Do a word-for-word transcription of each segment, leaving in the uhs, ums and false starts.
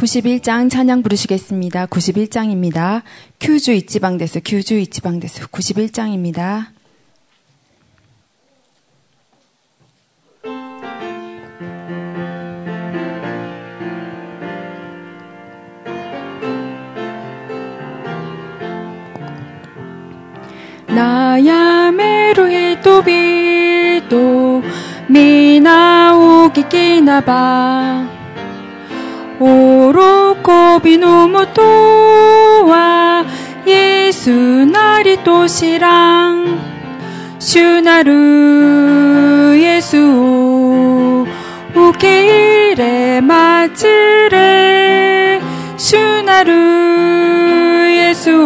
구십일 장 찬양 부르시겠습니다. 구십일 장입니다. 큐주 이치방 데스, 큐주 이치방 데스, 구십일 장입니다.悩める人々皆お聞きなば喜びのもとはイエスなりと知らん主なるイエスを受け入れ待ちれ主なるイエス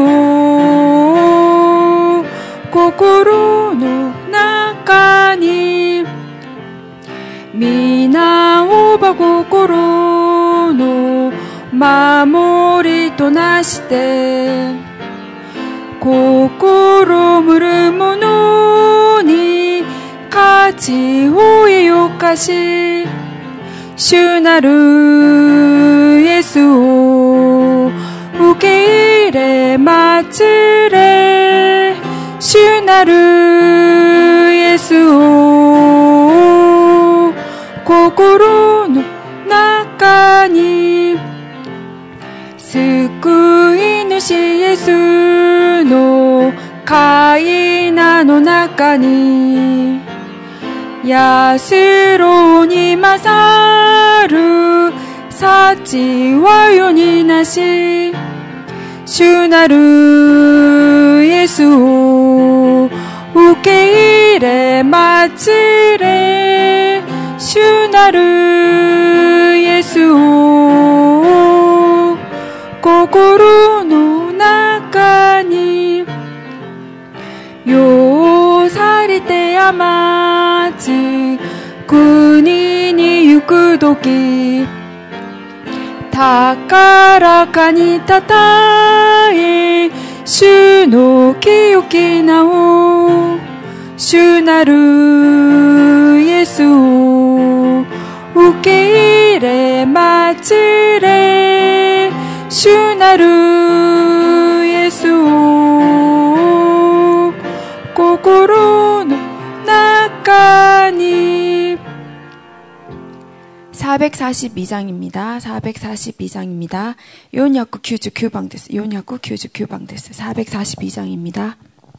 を心の中に皆をば心の守りとなして心むる者に価値を得よかし主なるイエスを受け入れ待ちれ主なるイエスを心の中に救い主イエスの階段の中に安ろに勝る幸は世になし主なるイエスを受け入れ待ちれ主なるイエスを心の中によされて余つ国に行くとき高らかにたたえ主の清き名を主なるイエスを受け入れ待ちれ主なるイエスを心の中に사백사십이 장입니다. 사백사십이 장입니다. 사백사십이 방です. 사백사십이 방です. 사백사십이 장입니다.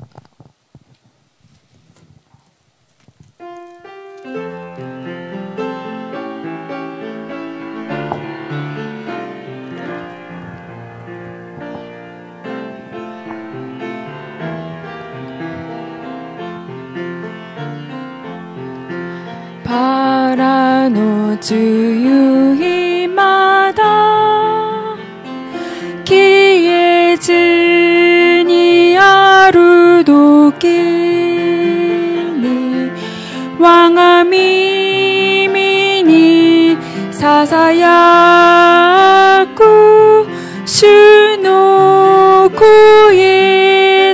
바라の梅雨まだ消えずにある時に我が耳にささやく主の声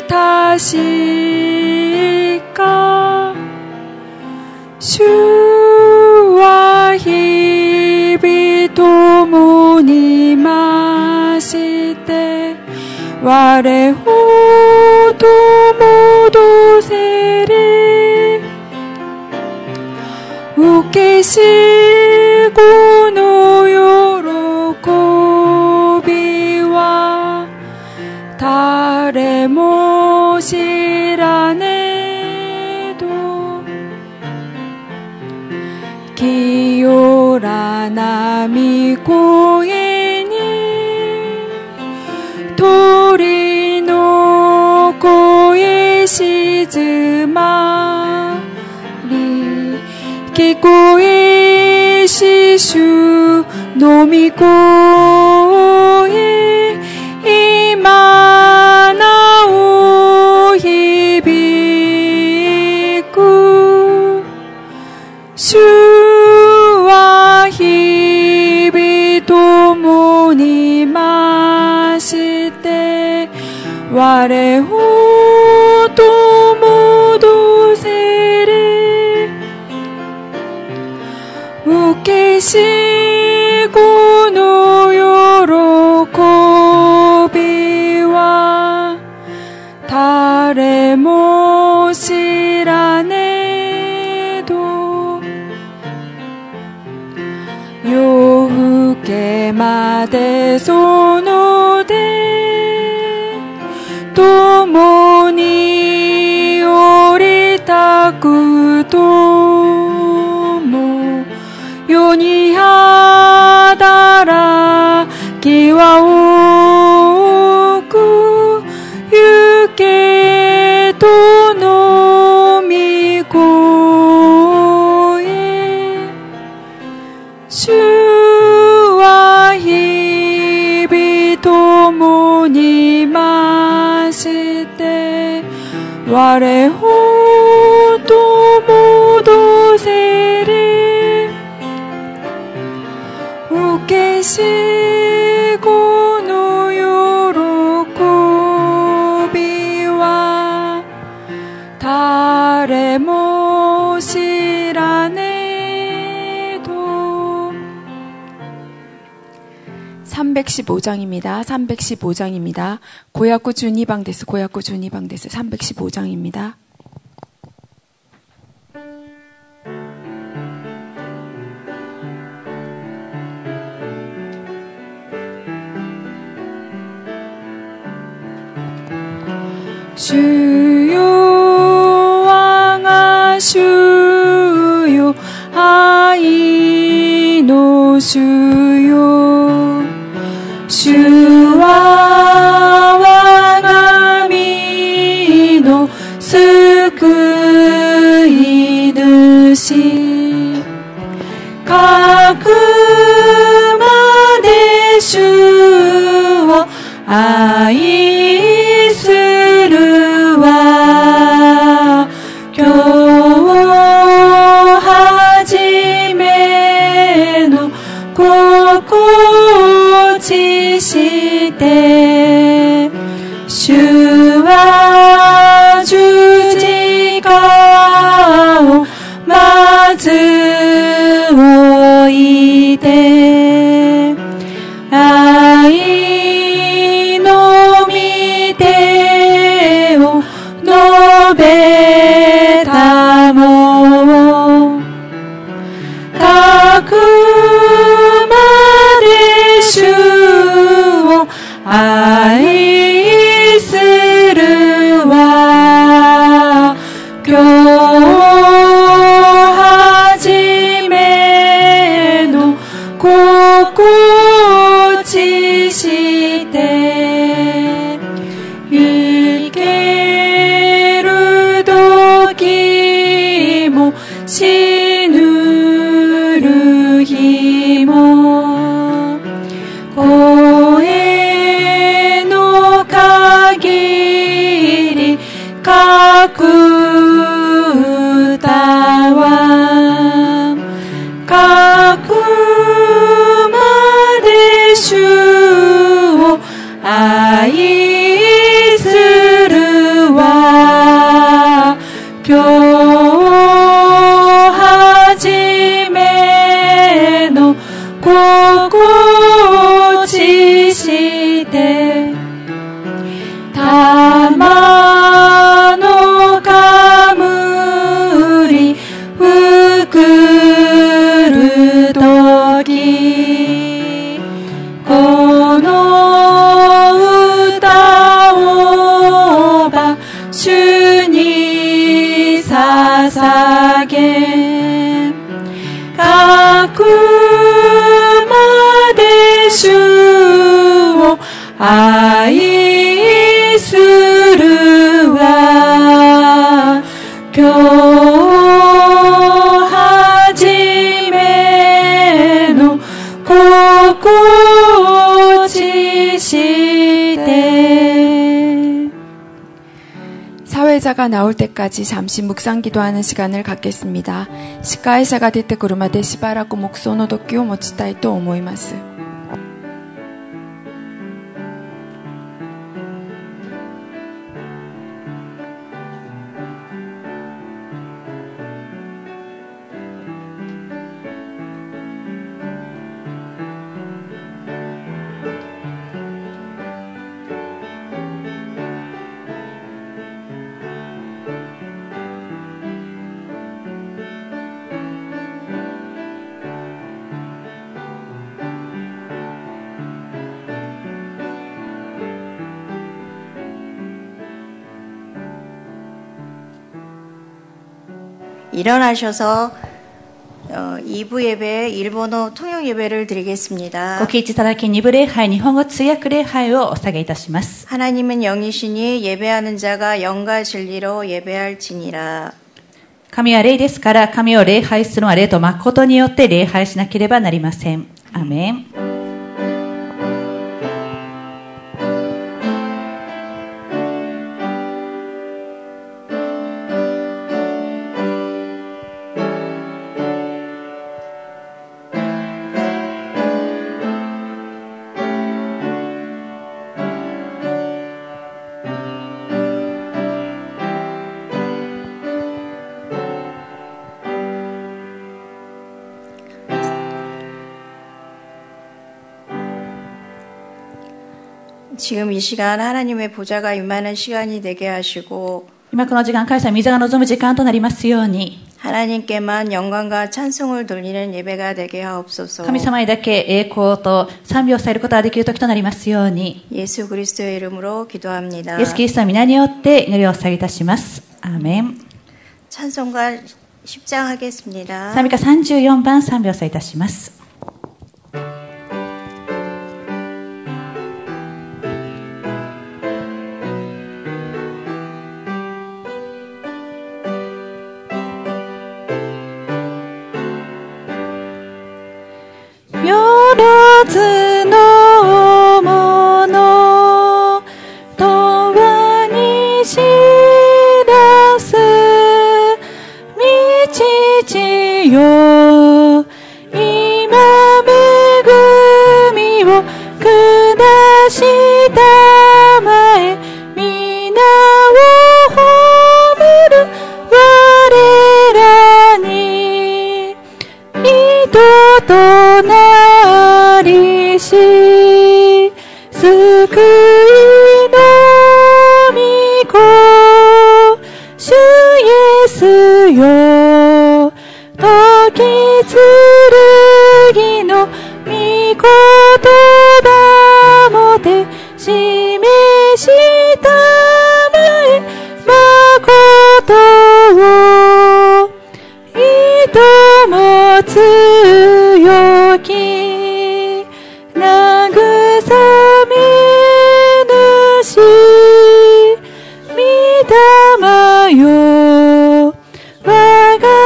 確か主は日々共に増して我ほど戻せり受けし子の喜びは誰も知らねえと清らなみ声に鳥の声静まり聞こえし主の御声今なお響く主は日々共に増して我ほど戻せり受けし子の喜れまでその手共に降りたくとも世に働きは多く行けとの御声主は日々共に増して我ほど戻せり受けしこの喜びは誰も知らねえと삼백십오 장입니다. 삼백십오 장입니다. 고야쿠 준이방 데스, 고야쿠 준이방 데스, 삼백십오 장입니다. 주요 왕아 주요 아이노 주요 주와 왕아 미노救い主かくまで主を愛するは今日初めの心地して主は十字架をまず置いて愛の御手を述べたもかくまで主を愛するは今日初めの心地して生ける時も死ぬる日も声の限りかく歌はかくまで主を愛するは今日初めの心地して玉の冠ふくるときこの歌をば主に捧げかくまで主を愛するは今日初めの心地して사회자가 나올 때까지 잠시 묵상 기도하는 시간을 갖겠습니다. 司会者が出てくるまでしばらく黙想の時を持ちたいと思います。 일어나셔서 어, 이 부 예배 일본어 통역 예배를 드리겠습니다. ご起立いただきに部礼拝、日本語通訳礼拝をお下げいたします。 하나님은 영이시니 예배하는 자가 영과 진리로 예배할지니라. 神は霊ですから、神を礼拝するのは霊と誠によって礼拝しなければなりません。アーメン。 지금 이 시간 하나님의 보좌가 임하는 시간이 되게 하시고 今この時間、神様御座が望む時間となりますように、 하나님께만 영광과 찬송을 돌리는 예배가 되게 하옵소서. 神様にだけ栄光と賛美をされることができる時となりますように、 예수 그리스도의 이름으로 기도합니다. イエス・キリストの皆によって祈りを捧げいたします。アーメン。 찬송가 십 장 하겠습니다. 賛美歌さんじゅうよんばん賛美をさせいたします。 よろずのものとはに知らす道父よ、今恵みを下したまえ、皆を褒める我らに人となりし救いの御子主イエスよ、時剣の御言葉もて示したまえ、誠をいとも強き慰め主御霊よ、我が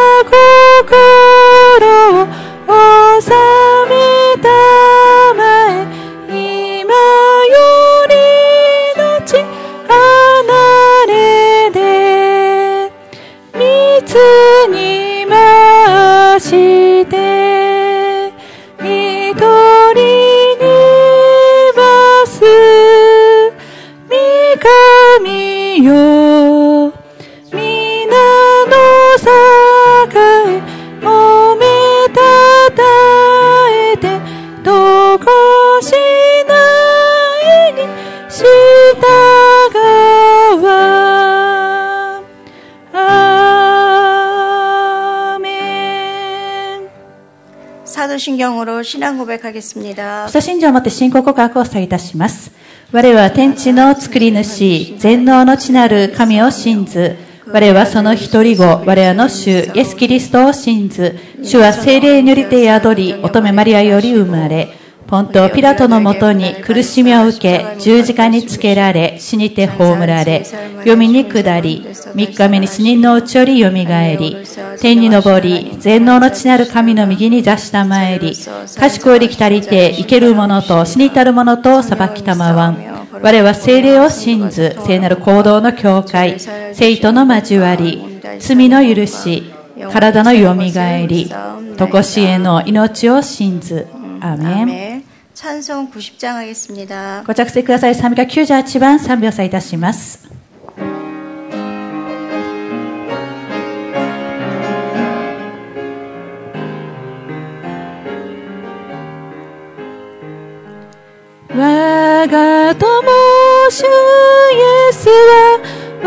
心を収めたまえ、今よりのち離れで密に増して一人にます御神よ、皆の栄褒めたたえて、どこしないに従わ。アーメン。 사도신경으로 신앙 고백하겠습니다. 基礎信条をもって信仰告白をされいたします。我は天地の作り主、全能の地なる神を信ず。我はその一人子、我らの主、イエス・キリストを信ず。主は聖霊によりて宿り、乙女マリアより生まれ、ポント・ピラトのもとに苦しみを受け、十字架につけられ、死にて葬られ、読みに下り、三日目に死人のうちより蘇り、天に昇り、全能の地なる神の右に座したまえり、賢いりきたりて、生ける者と死に至る者と裁きたまわん。我は聖霊を信ず、聖なる行動の境界、聖との交わり、罪の許し、体のよみがえり、とこしえの命を信ず。アーメン。 찬송 구십 장 하겠습니다. ご着席ください。賛美歌きゅうじゅうはちばん賛美をさいたします。我が友主イエスは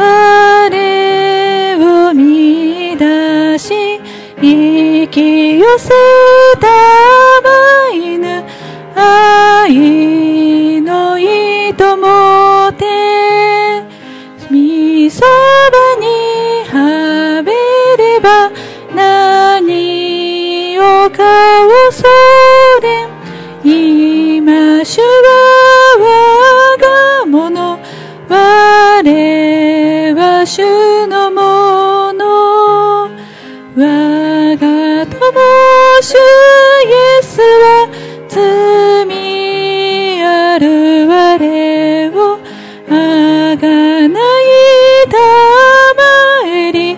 我を見出し、引き寄せたまいぬ愛の糸もて、御そばにはべれば主は我がもの、我は主のもの。我が友主イエスは罪ある我をあがないたまえり、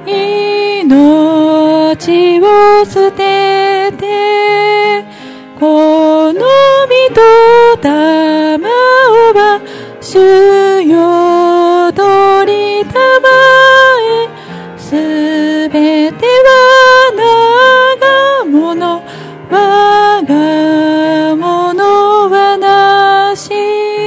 命を捨てて、この身と玉をは主よ取りたまえ、すべては我がもの、我がものはなし。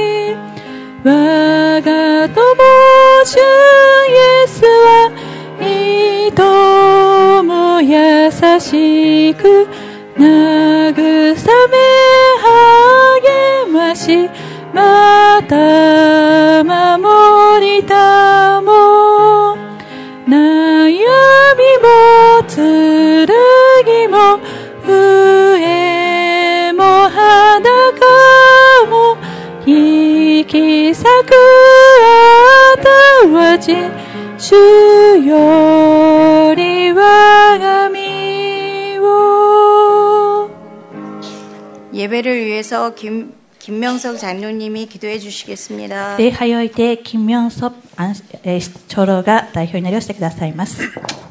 我が友主イエスはいとも優しく慰め励まし、また守りたも。悩みも剣も笛も裸も引き裂く後味、主より我が身を。 예배를 위해서 김, 김명석 장로님이 기도해 주시겠습니다. 礼拝を終えて金明섭長老が代表になりをしてくださいます。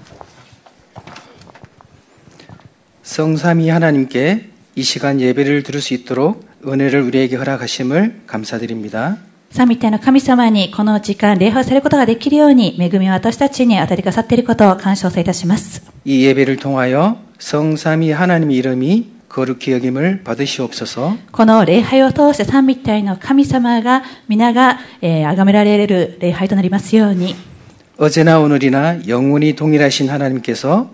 성삼위 하나님께 이 시간 예배를 드릴 수 있도록 은혜를 우리에게 허락하심을 감사드립니다. 三位一体の神様にこの時間礼拝されることができるように恵みを私たちに与えてくださっていることを感謝いたします。 이 예배를 통하여 성삼위 하나님의 이름이 거룩히 여김을 받으시옵소서. この礼拝を通して三位一体の神様が皆が崇められる礼拝となりますように。 어제나 오늘이나 영원히 동일하신 하나님께서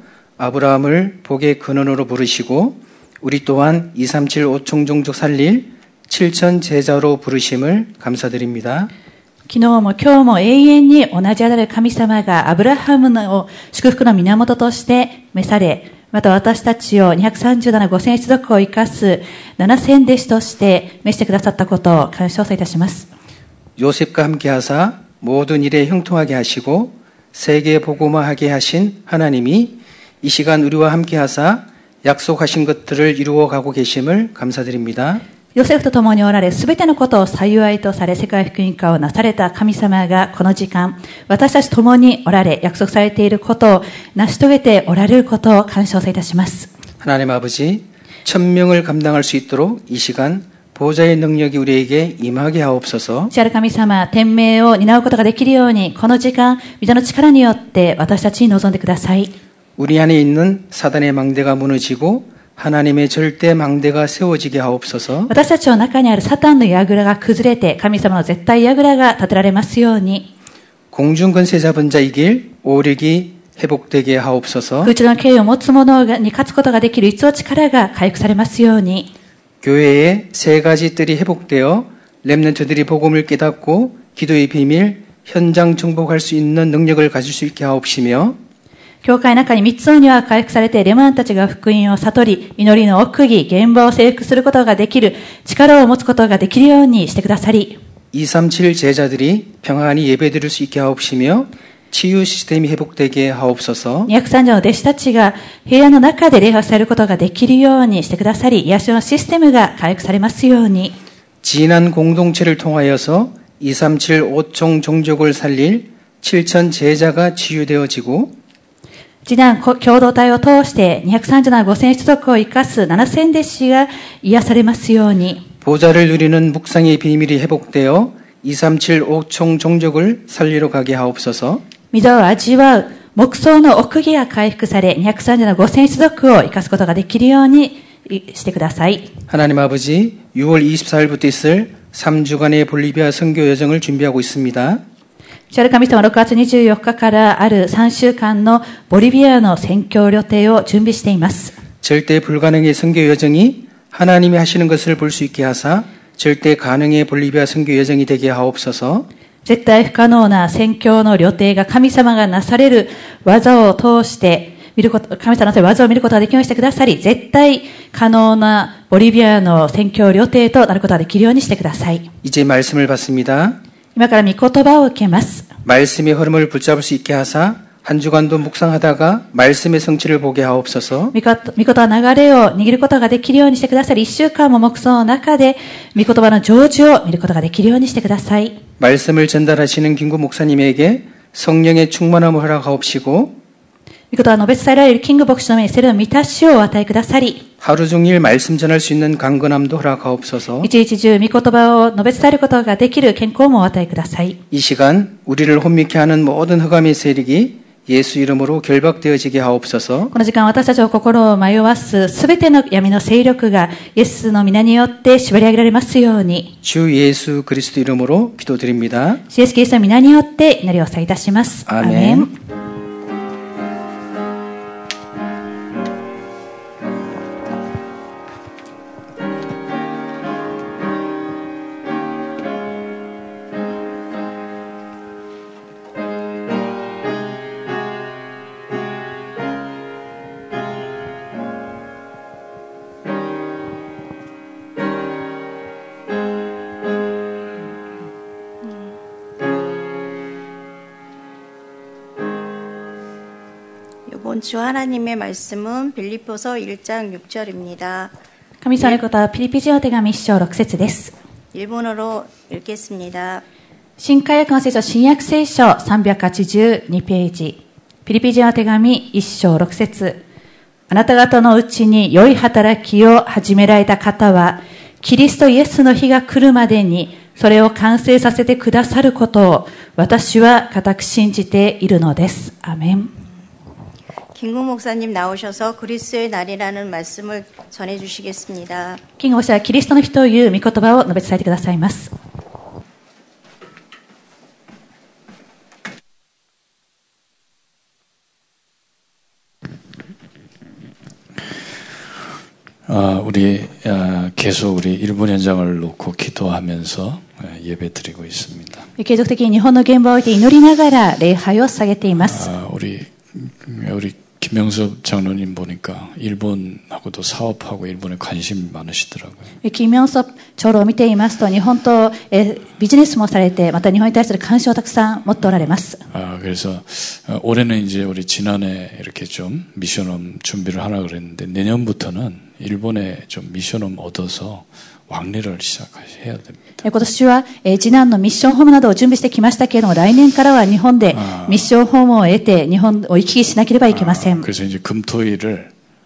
아브라함을 복의 근원으로 부르시고 우리 또한 이삼칠오총 종족 살릴 칠천 제자로 부르심을 감사드립니다. 昨日も今日も永遠に同じあられる神様がアブラハムの祝福の源として召され、また私たちをにひゃくさんじゅうななごせん一族を生かすななせん弟子として召してくださったことを感謝いたします。 요셉과 함께하사 모든 일에 형통하게 하시고 세계 복음화하게 하신 하나님이 이 시간 우리와 함께하사 약속하신 것들을 이루어가고 계심을 감사드립니다. ヨセフと共におられ、すべてのことを幸いとされ、世界福音化をなされた神様がこの時間、私たち共におられ、約束されていることを成し遂げておられることを感謝いたします。 하나님 아버지, 천명을 감당할 수 있도록 이 시간 보좌의 능력이 우리에게 임하게 하옵소서. 主ある神様、天命を担うことができるように、この時間、御霊の力によって私たちに臨んでください。 우리 안에 있는 사단의 망대가 무너지고 하나님의 절대 망대가 세워지게 하옵소서. 私たちの中にあるサタンの櫓が崩れて、神様の絶対櫓が立てられますように。 공중 권세 잡은 자 이길 오력이 회복되게 하옵소서. 空中の権威を持つ者に勝つことができる一応力が回復されますように。 교회의 세 가지 뜰이 회복되어 렘넌트들이 복음을 깨닫고 기도의 비밀, 현장 정복할 수 있는 능력을 가질 수 있게 하옵시며 教会の中に三つの庭が回復されて、レマンたちが福音を悟り、祈りの奥義、現場を征服することができる、力を持つことができるようにしてくださり、 이삼칠 제자들이 평안히 예배드릴 수 있게 하옵시며 치유 시스템이 회복되게 하옵소서. にひゃくさんじゅうの弟子たちが平安の中で礼拝されることができるようにしてくださり、癒しのシステムが回復されますように。 진한 공동체를 통하여서 이삼칠오총 종족을 살릴 칠천 제자가 치유되어지고 次男共同体を通してにひゃくさんじゅうななごせん一族を生かすななせん弟子が癒されますように。 보좌를 누리는 묵상의 비밀이 회복되어 이삼칠오총 종족을 살리러 가게 하옵소서. 御座を味わう黙想の奥義が回復され、にひゃくさんじゅうななごせん一族を生かすことができるようにしてください。 하나님 아버지, 유월 이십사일부터 있을 삼 주간의 볼리비아 선교 여정을 준비하고 있습니다. 主ある神様、ろくがつにじゅうよっかからあるさんしゅうかんのボリビアの宣教旅程を準備しています。 절대 불가능의 선교 여정이 하나님이 하시는 것을 볼 수 있게 하사 절대 가능의 볼리비아 선교 여정이 되게 하옵소서. 絶対不可能な宣教の旅程が神様がなされる技を通して、 見ること、神様の技を見ることができるようにしてくださり、絶対可能なボリビアの宣教旅程となることができるようにしてください。 이제 말씀을 받습니다. 今から御言葉を受けます。 말씀의 흐름을 붙잡을 수 있게 하사 한 주간도 묵상하다가 말씀의 성취를 보게 하옵소서. 御言葉の流れを握ることができるようにしてくださり、一週間も黙想の中で御言葉の成就を見ることができるようにしてください。 말씀을 전달하시는 김구 목사님에게 성령의 충만함을 허락하옵시고 御言葉を述べ伝えられるキング牧師の目に聖霊の満たしをお与えくださり、 하루 종일 말씀 전할 수 있는 강건함도 허락하옵소서. 一日中御言葉を述べ伝えることができる健康もお与えください。 이 시간 우리를 혼미케 하는 모든 흑암의 세력이 예수 이름으로 결박되어지게 하옵소서. この時間私たちの心を迷わすすべての闇の勢力がイエスの皆によって縛り上げられますように、 주 예수 그리스도 이름으로 기도드립니다. イエス・キリストの皆によって祈りをさいたします。 아멘. 이번 주 하나님의 말씀은 빌립보서 일 장 육 절입니다. 神様の言葉はピリピ人の手紙いっ章ろく節です。 일본어로 읽겠습니다. 新海訳の聖書新約聖書さんびゃくはちじゅうにページ、ピリピ人の手紙いっ章ろく節、あなた方のうちに良い働きを始められた方は、キリストイエスの日が来るまでにそれを完成させてくださることを私は固く信じているのです。アメン。 김구 목사님 나오셔서 그리스도의 날이라는 말씀을 전해 주시겠습니다. キング牧師はキリストの日という御言葉を述べ伝えてくださいます。 아, 우리 아, 계속 우리 일본 현장을 놓고 기도하면서 예배 드리고 있습니다. 継続的に日本の現場を置いて祈りながら礼拝を捧げています。 아, 우리 우리 김명섭 장로님 보니까 일본하고도 사업하고 일본에 관심이 많으시더라고요. キム・ヨンソプ長老を見ていますと、日本とえビジネスもされて、また日本に対する関心をたくさん持っておられます。 아, 그래서 올해는 이제 우리 지난해 이렇게 좀 미션홈 준비를 하라 그랬는데 내년부터는 일본에 좀 미션홈 얻어서 왕래를 시작해야 됩니다. 今年は、えー、次男のミッションホームなどを準備してきましたけれども、来年からは日本でミッションホームを得て日本を行き来しなければいけません。 아, 그래서 이제 금토일을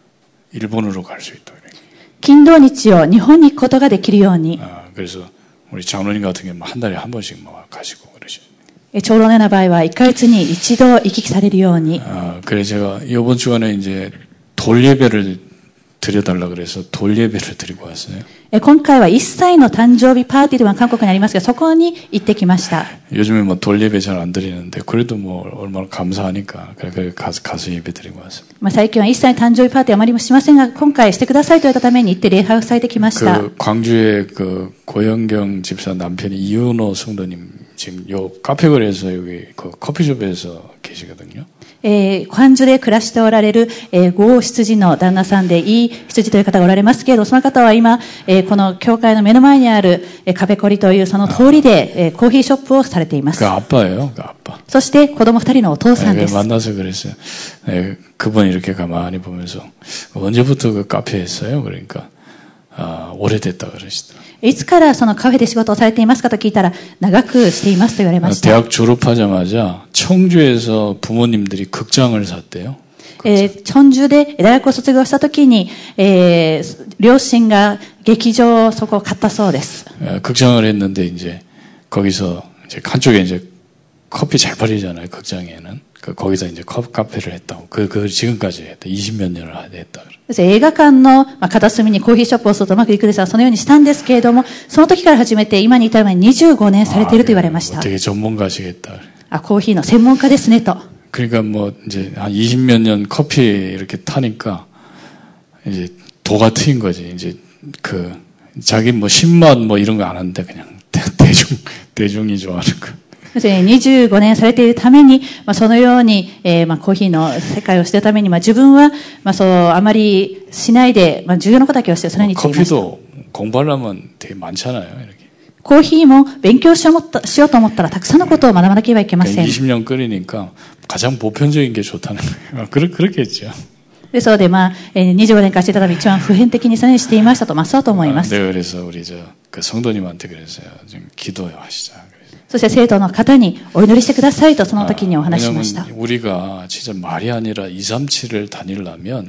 일본으로 갈 수 있도록. 金土日を日本に行くことができるように。 아, 그래서 우리 장로님 같은 경우는 한 달에 한 번씩 뭐 가시고 그러시죠. 長老のような場合はいっかげつに一度行き来されるように。 아, 그래서 제가 이번 주간에 이제 돌 예배를 드려달라 그래서 돌 예배를 드리고 왔어요. 今回はいっさいの誕生日パーティーというのが韓国にありますが、そこに行ってきました。 요즘에 뭐 돌 예배 잘 안 드리는데 그래도 뭐 얼마나 감사하니까 그래 가서 가서 예배 드리고 왔습니다. まあ最近はいっさいの誕生日パーティーはあまりもしませんが、今回してくださいと言われたために行って礼拝をされてきました。 그 광주의 그 고영경 집사 남편이 이은호 성도님 지금 요 카페거리에서 여기 그 커피숍에서 계시거든요. えー、関州で暮らしておられる、えー、ゴー羊の旦那さんでいい羊という方がおられますけれど、その方は今、えー、この教会の目の前にある、えー、カフェコリというその通りで、えー、コーヒーショップをされています。 그 아빠예요, 그 아빠. そして子供二人のお父さんです。 만나서 그랬어요. 네, 그분 이렇게 가만히 보면서 언제부터 그 카페 했어요? 그러니까 아, 오래됐다 그러시더라고요. いつからそのカフェで仕事をされていますかと聞いたら、長くしていますと言われました。 대학 졸업하자마자 청주에서 부모님들이 극장을 샀대요. えー、チョンジュで大学を卒業したときに、えー、両親が劇場をそこを買ったそうです。 극장을 했는데 이제 거기서 이제 한쪽에 이제 커피 잘 팔리잖아요. 극장에는. 그 거기서 이제 컵 카페를 했다고. 그, 그 지금까지 했다. 이십몇 년을 했다. 映画館の片隅にコーヒーショップをするとうまくいくですが、そのようにしたんですけれども、その時から始めて今に至るまでにじゅうごねんされていると言われました。 되게 전문가시겠다. あ、コーヒーの専門家ですねと。 그러니까 뭐 이제 한 이십몇 년 커피 이렇게 타니까 이제 도가 트인 거지. 이제 그 자기 뭐 신맛 뭐 이런 거 안 하는데 그냥 대중 대중이 좋아하는 거. 要するににじゅうごねんされているために、まあ、そのように、えーまあ、コーヒーの世界をしているために、まあ、自分は、まあ、そうあまりしないで、まあ、重要なことだけをしてそれについていました。 커피도 공부하려면 되게 많잖아요. 이렇게. コーヒーも勉強しようとしようと思ったらたくさんのことを学ばなければいけません。 이십 년 끓이니까 가장 보편적인 게 좋다는 거예요. 그렇, 그렇겠죠. ですので、まあ、にじゅうごねん間していたため一番普遍的にそのようにしていましたと、まあ、そうと思います。 네, 그래서 우리 저 그 성도님한테 그랬어요. 좀 기도하시자. そして生徒の方にお祈りしてくださいとその時にお話ししました。 왜냐하면 우리가 진짜 말이 아니라 이삼칠을 다니려면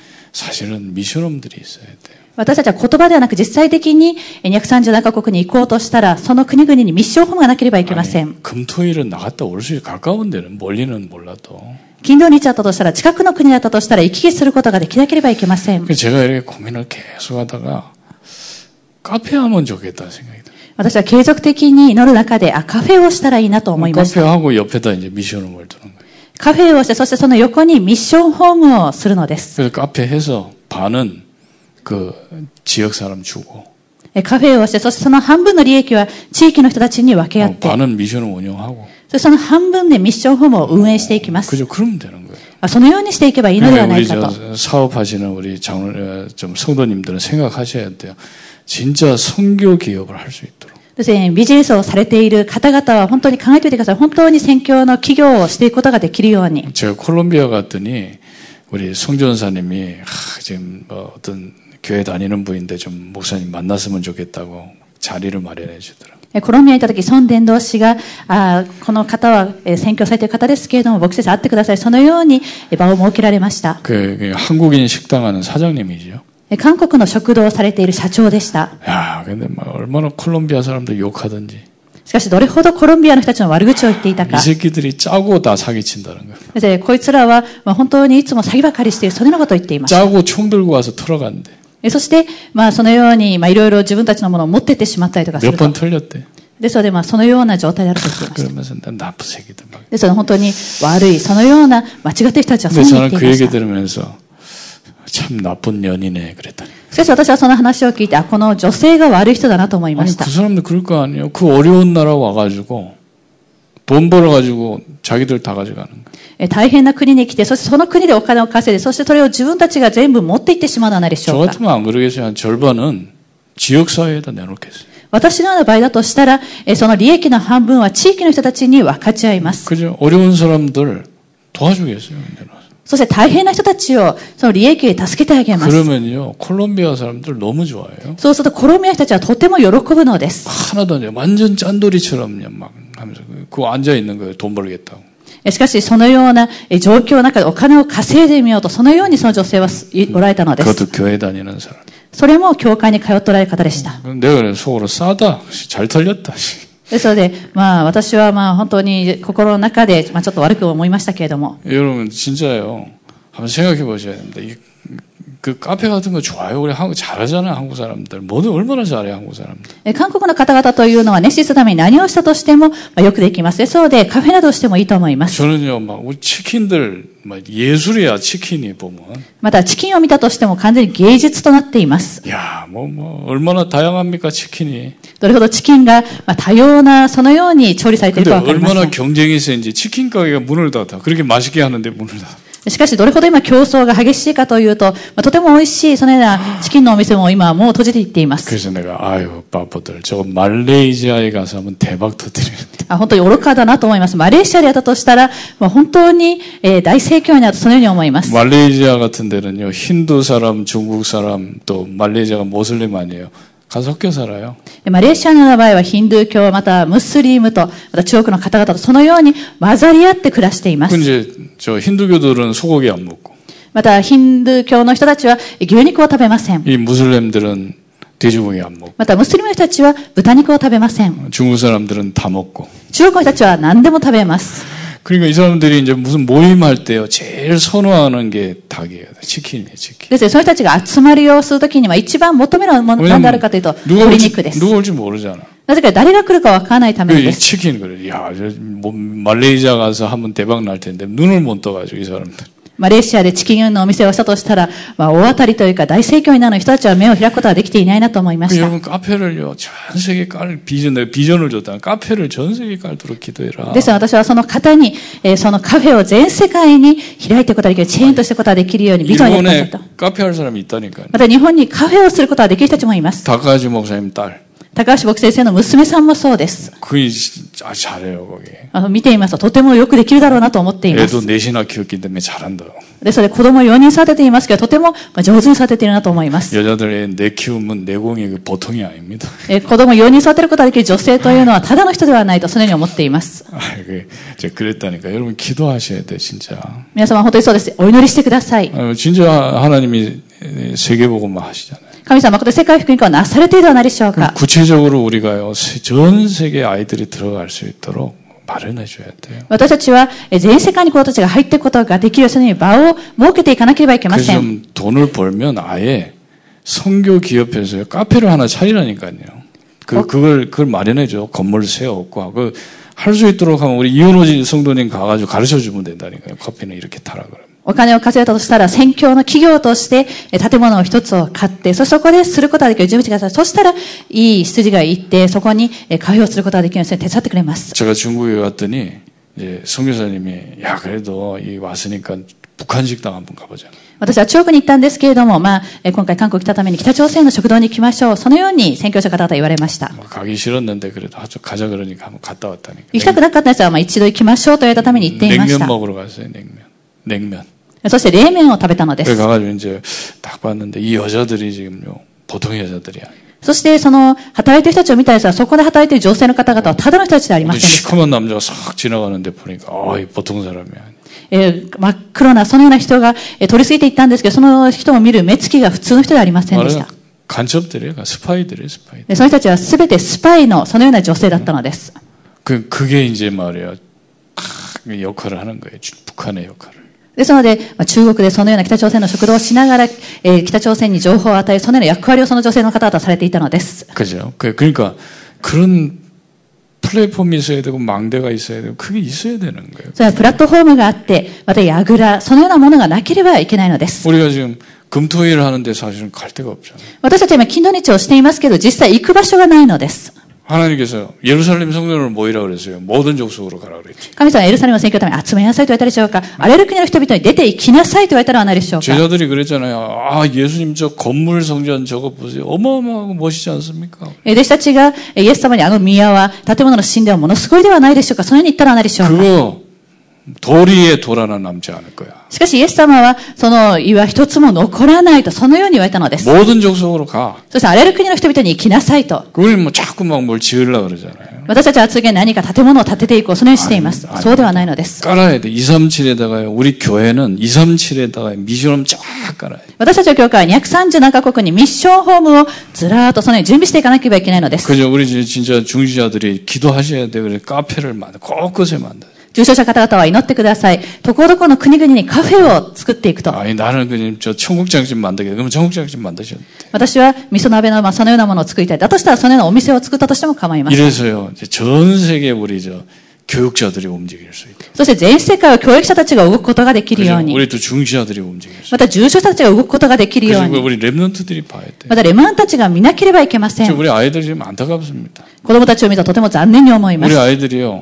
사실은 미션홈들이 있어야 돼요. 私たちは言葉ではなく実際的ににひゃくさんじゅうななカ国に行こうとしたらその国々にミッションホームがなければいけません。 금토일은 나갔다 올 수 있어요. 가까운 데는 멀리는 몰라도. 金土日だったとしたら近くの国だったとしたら行き来することができなければいけません。 제가 이렇게 고민을 계속하다가 카페 하면 좋겠다는 생각이 들어요. 私は継続的に祈る中であカフェをしたらいいなと思いました。 카페하고 옆에다 이제 미션홈을 두는 거예요. カフェをしてそしてその横にミッションホームをするのです。 그래서 카페 해서 반은 그 지역 사람 주고 カフェをしてそしてその半分の利益は地域の人たちに分け合って 반은 미션홈 운영하고 その半分でミッションホームを運営していきます。 그죠? 그러면 되는 거예요. そのようにしていけばいいのではないかと。 우리 사업하시는 우리 장 좀 성도님들은 생각하셔야 돼요. 진짜 선교 기업을 할 수 있도록. ですね、ビジネスをされている方々は本当に考えておいてください。本当に宣教の企業をしていくことができるように。 제가 콜롬비아 갔더니 우리 성전사님이 하, 지금 뭐 어떤 교회 다니는 분인데 좀 목사님 만났으면 좋겠다고 자리를 마련해 주더라고요. コロンビアに行った時、孫伝道師が、あこの方は宣教されている方ですけれども、牧師先生会ってください。そのように場を設けられました。 그, 그 한국인 식당 하는 사장님이죠. 韓国の食堂をされている社長でした。 야, 근데 막 얼마나 콜롬비아 사람들 욕하든지. しかし、どれほどコロンビアの人たちの悪口を言っていたか。 이 새끼들이 짜고 다 사기친다는 거예요. で、こいつらは本当にいつも詐欺ばかりしている、そのようなことを言っていました。 짜고 총 들고 와서 털어간대. そして、まあ、そのように、まあ、いろいろ自分たちのものを持っていってしまったりとかすると。 몇 번 털렸대. ですので、まあ、そのような状態であると言っていました。 그러면서 난 나쁜 새끼들 막. ですので、本当に悪い、そのような間違っている人たちはそう言っていました。 저는 그 얘기 들으면서 참 나쁜 년이네 그랬더니. しかし私はその話を聞いて、あ、この女性が悪い人だなと思いま 아니 した。 그 사람들 그럴 거 아니에요. 그 어려운 나라 와가지고 돈 벌어가지고 자기들 다 가져가는 거예요. 大変な国に来て、そしてその国でお金を稼いで、そしてそれを自分たちが全部持っていってしまうのではないでし 저 ょうか。 같으면 안 그러겠어요. 한 절반은 지역사회에다 내놓겠어요. 私のような場合だとしたら、その利益の半分は地域の人たちに分かち合います。 그죠? 어려운 사람들 도와주겠어요. 내놔서. そして大変な人たちをその利益で助けてあげます。 그러면요 콜롬비아 사람들 너무 좋아해요. そうするとコロンビアの人たちはとても喜ぶのです。 하나도 안 돼요. 완전 짠돌이처럼 그냥 막 하면서 그거 앉아 있는 거예요. 돈 벌겠다고. しかしそのような状況の中でお金を稼いでみようと、そのようにその女性はおられたのです。 그것도 교회 다니는 사람. それも教会に通っておられる方でした。 내가 그래 속으로 싸다. 잘 털렸다. ですので、まあ私はまあ本当に心の中でまあちょっと悪く思いましたけれども。 여러분 진짜요. 한번 생각해 보셔야 됩니다. 이, 그 카페 같은 거 좋아요. 우리 한국 잘하잖아요. 한국 사람들. 뭐든 얼마나 잘해요. 한국 사람들. 韓国の方々というのは熱心するために何をしたとしてもまあよくできます。ですのでカフェなどをしてもいいと思います。 저는요, 막 우리 치킨들 막 예술이야. 치킨이 보면. またチキンを見たとしても完全に芸術となっています。 야, 뭐 뭐 얼마나 다양합니까 치킨이. どれほどチキンがまあ多様なそのように調理されている 근데 かわかりませ 얼마나 ん。 경쟁이 센지 치킨 가게가 문을 닫아. 그렇게 맛있게 하는데 문을 닫아. しかしどれほど今競争が激しいかというと、まあ、とても美味しいそのようなチキンのお店も今はもう閉じていっています。 그래서 내가 아유 바보들 저거 말레이시아에 가서 하면 대박 터뜨리는데. あ本当に愚かだなと思います。マレーシアでやったとしたら、まあ、本当に、えー、大盛況になるとそのように思います。 말레이시아 같은 데는요 힌두 사람, 중국 사람 또 말레이시아가 모슬림 아니에요. 가서 섞여 살아요. マレーシアの場合はヒンドゥー教、またムスリムと、また中国の方々とそのように混ざり合って暮らしています。 그 이제 저 힌두교들은 소고기 안 먹고. またヒンドゥー教の人たちは牛肉を食べません。 이 무슬림들은 돼지고기 안 먹고. またムスリムの人たちは豚肉を食べません。 중국 사람들은 다 먹고. 中国の人たちは何でも食べます。 그러니까 이 사람들이 이제 무슨 모임할 때요 제일 선호하는 게 닭이에요. 치킨이에요, 치킨. ですね、その人たちが集まりをするときには一番求めるものは何であるかというと、 누가 鶏 올지, 肉です。 누가 올지 모르잖아. なぜか誰が来るかわからないために 이 です。 치킨 그래. 야, 저 뭐, 말레이시아 가서 하면 대박 날 텐데 눈을 못 떠가지고 이 사람들. マレーシアでチキンのお店をしたとしたら、まあ、大当たりというか大盛況になる人たちは目を開くことはできていないなと思いました。 여러분 카페를요 전 세계 깔 비전 내가 비전을 줬다. 카페를 전 세계 깔도록 기도해라. ですから私はその方に、えー、そのカフェを全世界に開いていくことができる、チェーンとしていくことができるようにビジョンをやっていくと。 카페 할 사람이 있다니까요. また日本にカフェをすることができる人たちもいます。 다카지 목사님 딸. 高橋牧先生の娘さんもそうです。 그이 아 잘해요 거기. あの見ていますととてもよくできるだろうなと思っています。 애도 넷이나 키웠기 때문에 잘한다. でそれで子供よにん育てていますけどとても上手に育てているなと思います。 여자들 애 내 키우면 내공이 보통이 아닙니다. え子供よにん育てることができる女性というのはただの人ではないとそのように思っています。 아, 제가 그랬다니까 여러분 기도하셔야 돼 진짜. 皆様本当にそうです。お祈りしてください。 아, 진짜 하나님이 세계복음만 하시잖아요. 神様、誠に世界福音化をなされているではないでしょうか。 구체적으로 우리가요 전 세계 아이들이 들어갈 수 있도록 마련해 줘야 돼요. 私たちは全世界に子たちが入っていくことができるように場を設けていかなければいけません。 그래서 돈을 벌면 아예 선교 기업에서 카페를 하나 차리라니까요. 그 그걸 그걸 마련해 줘. 건물 세워갖고 그 할 수 있도록 하면 우리 이은호 성도님 가가지고 가르쳐 주면 된다니까요. 커피는 이렇게 타라 그러면. お金を稼いだとしたら、宣教の企業として建物を一つを買って、そしてそこですることができる準備してください。そしたら、いい羊が行って、そこにカフェをすることができるように手伝ってくれます。 제가 중국에 갔더니 이제 선교사님이 야 그래도 이 왔으니까 북한 식당 한번 가보자. 私は中国に行ったんですけれども、まあ、今回韓国に来たために北朝鮮の食堂に行きましょう。そのように宣教者方々言われました。 가기 싫었는데 그래도 가자 그러니까 한번 갔다 왔다니까. 行きたくなかったんですが、まあ一度行きましょうと言われたために行っていました。 냉면 먹으러 갔어요. 냉면. 냉면. そして冷麺を食べたのです。 가가지고 이제 딱 봤는데 이 여자들이 지금요 보통 여자들이 아니에요. そしてその働いている人たちを見たんですが、そこで働いている女性の方々はただの人たちではありませんでした。 시커먼 남자가 싹 지나가는데 보니까 아, 보통 사람이 아니에요. えー、真っ黒なそのような人が、えー、通り過ぎていったんですけど、その人を見る目つきが普通の人ではありませんでした。 간첩들이에요. 스파이들이에요. 스파이들. でその人たちはすべてスパイのそのような女性だったのです。 그 그게 이제 말이에요. 역할을 하는 거예요. 북한의 역할을. ですので、まあ、中国でそのような北朝鮮の食堂をしながら、えー、北朝鮮に情報を与え、そのような役割をその女性の方々はされていたのです。 그죠? 그러니까 그런 플랫폼이 있어야 되고 망대가 있어야 되고 그게 있어야 되는 거예요. それはプラットフォームがあって、また櫓、そのようなものがなければいけないのです。 우리가 지금 금토일을 하는데 사실은 갈 데가 없잖아요. 私たちは今金土日をしていますけど、実際行く場所がないのです。 하나님께서 예루살렘 성전으로 모이라 그랬어요. 모든 족속으로 가라 그랬지. 神様はエルサレムの宣教のために集めなさいと言われたでしょうか。あらゆる国の人々に出て行きなさいと言われたのはないでしょうか。 제자들이 그랬잖아요. 아, 예수님 저 건물 성전 저거 보세요. 어마어마하고 멋있지 않습니까? 弟子たちがイエス様にあの宮は建物の神殿はものすごいではないでしょうか。そのように言ったらないでしょうか。 그거 도리에 돌 하나 남지 않을 거야. しかしイエス様はその岩一つも残らないとそのように言われたのです。 모든 족속으로 가. そしてあらゆる国の人々に行きなさいと。 우리는 뭐 자꾸 막 뭘 지으려고 그러잖아요. 私たちは次何か建物を建てていこう、そのようにしています。そうではないのです。 깔아야 돼. 이백삼십칠에다가요. 우리 교회는 이백삼십칠에다가 미션홈 쫙 깔아야 돼. 私たちの教会はにひゃくさんじゅうななカ国にミッションホームをずらーっとそのように準備していかなければいけないのです。 그죠? 우리 진짜 중지자들이 기도하셔야 돼. 그래 카페를 만들, 곳곳에 만들. 重症者方々は祈ってください。ところどころの国々にカフェを作っていくと。 아니 나는 그냥 저 청국장집 만들게. 그러면 청국장집 만드셔도 돼. 私は味噌鍋のまあそのようなものを作りたい。だとしたらそのようなお店を作ったとしても構いません。 이래서요. 전 세계 우리 저 교육자들이 움직일 수 있다. そして全世界を教育者たちが動くことができるように。 우리 또 중지자들이 움직일 수 있다. また重症者たちが動くことができるよう 그래서 に。 우리 랩런트들이 봐야 돼. またレマンたちが見なければいけません。 지금 우리 아이들 지금 안타깝습니다. 子供たちを見るととても残念に思いま 우리 す。 아이들이요.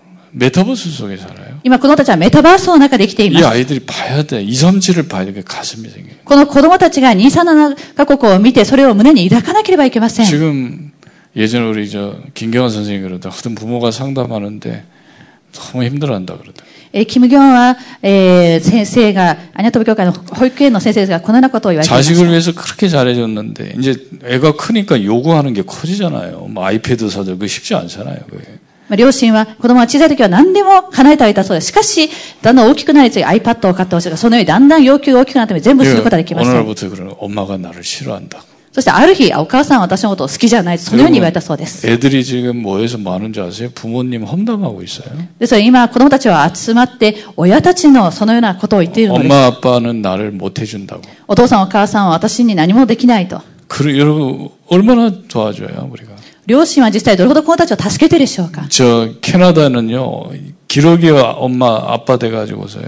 메타버스 속에 살아요. 今子供たちはメタバースの中で生きていま 이 す。 아이들이 봐야 돼. 이백삼십칠을 봐야 돼. 가슴이 생겨요. この子供たちがにひゃくさんじゅうななカ国を見てそれを胸に抱かなければいけません。 지금 예전에 우리 저 김경환 선생님이 그러다 어떤 부모가 상담하는데 너무 힘들어한다 그러다. えー、キム・ギョンは、えー、先生が、アニャトビ教会の保育園の先生がこのようなことを言われていました。 자식을 위해서 그렇게 잘해줬는데 이제 애가 크니까 요구하는 게 커지잖아요. 뭐 아이패드 사줘 그거 쉽지 않잖아요. 그게. まあ、両親は子供が小さい時は何でも叶えてあげたそうです。しかし、だんだん大きくなりつつ iPad を買ってほしいが、そのようにだんだん要求が大きくなって全部することができません。 오늘부터 그러는 엄마가 나를 싫어한다. そしてある日、お母さんは私のことを好きじゃない。そのように言われたそうです。 애들이 지금 뭐해서 뭐 하는지 아세요? 부모님 험담하고 있어요. ですから今、子供たちは集まって、親たちのそのようなことを言っているのです。 엄마 아빠는 나를 못 해준다고. お父さんお母さんは私に何もできないと。 그 여러분 얼마나 도와줘요 우리가. 両親は実際どれほど子供たちを助けてるでしょうか。 저 캐나다는요 기러기 엄마 아빠 돼가지고서요. 그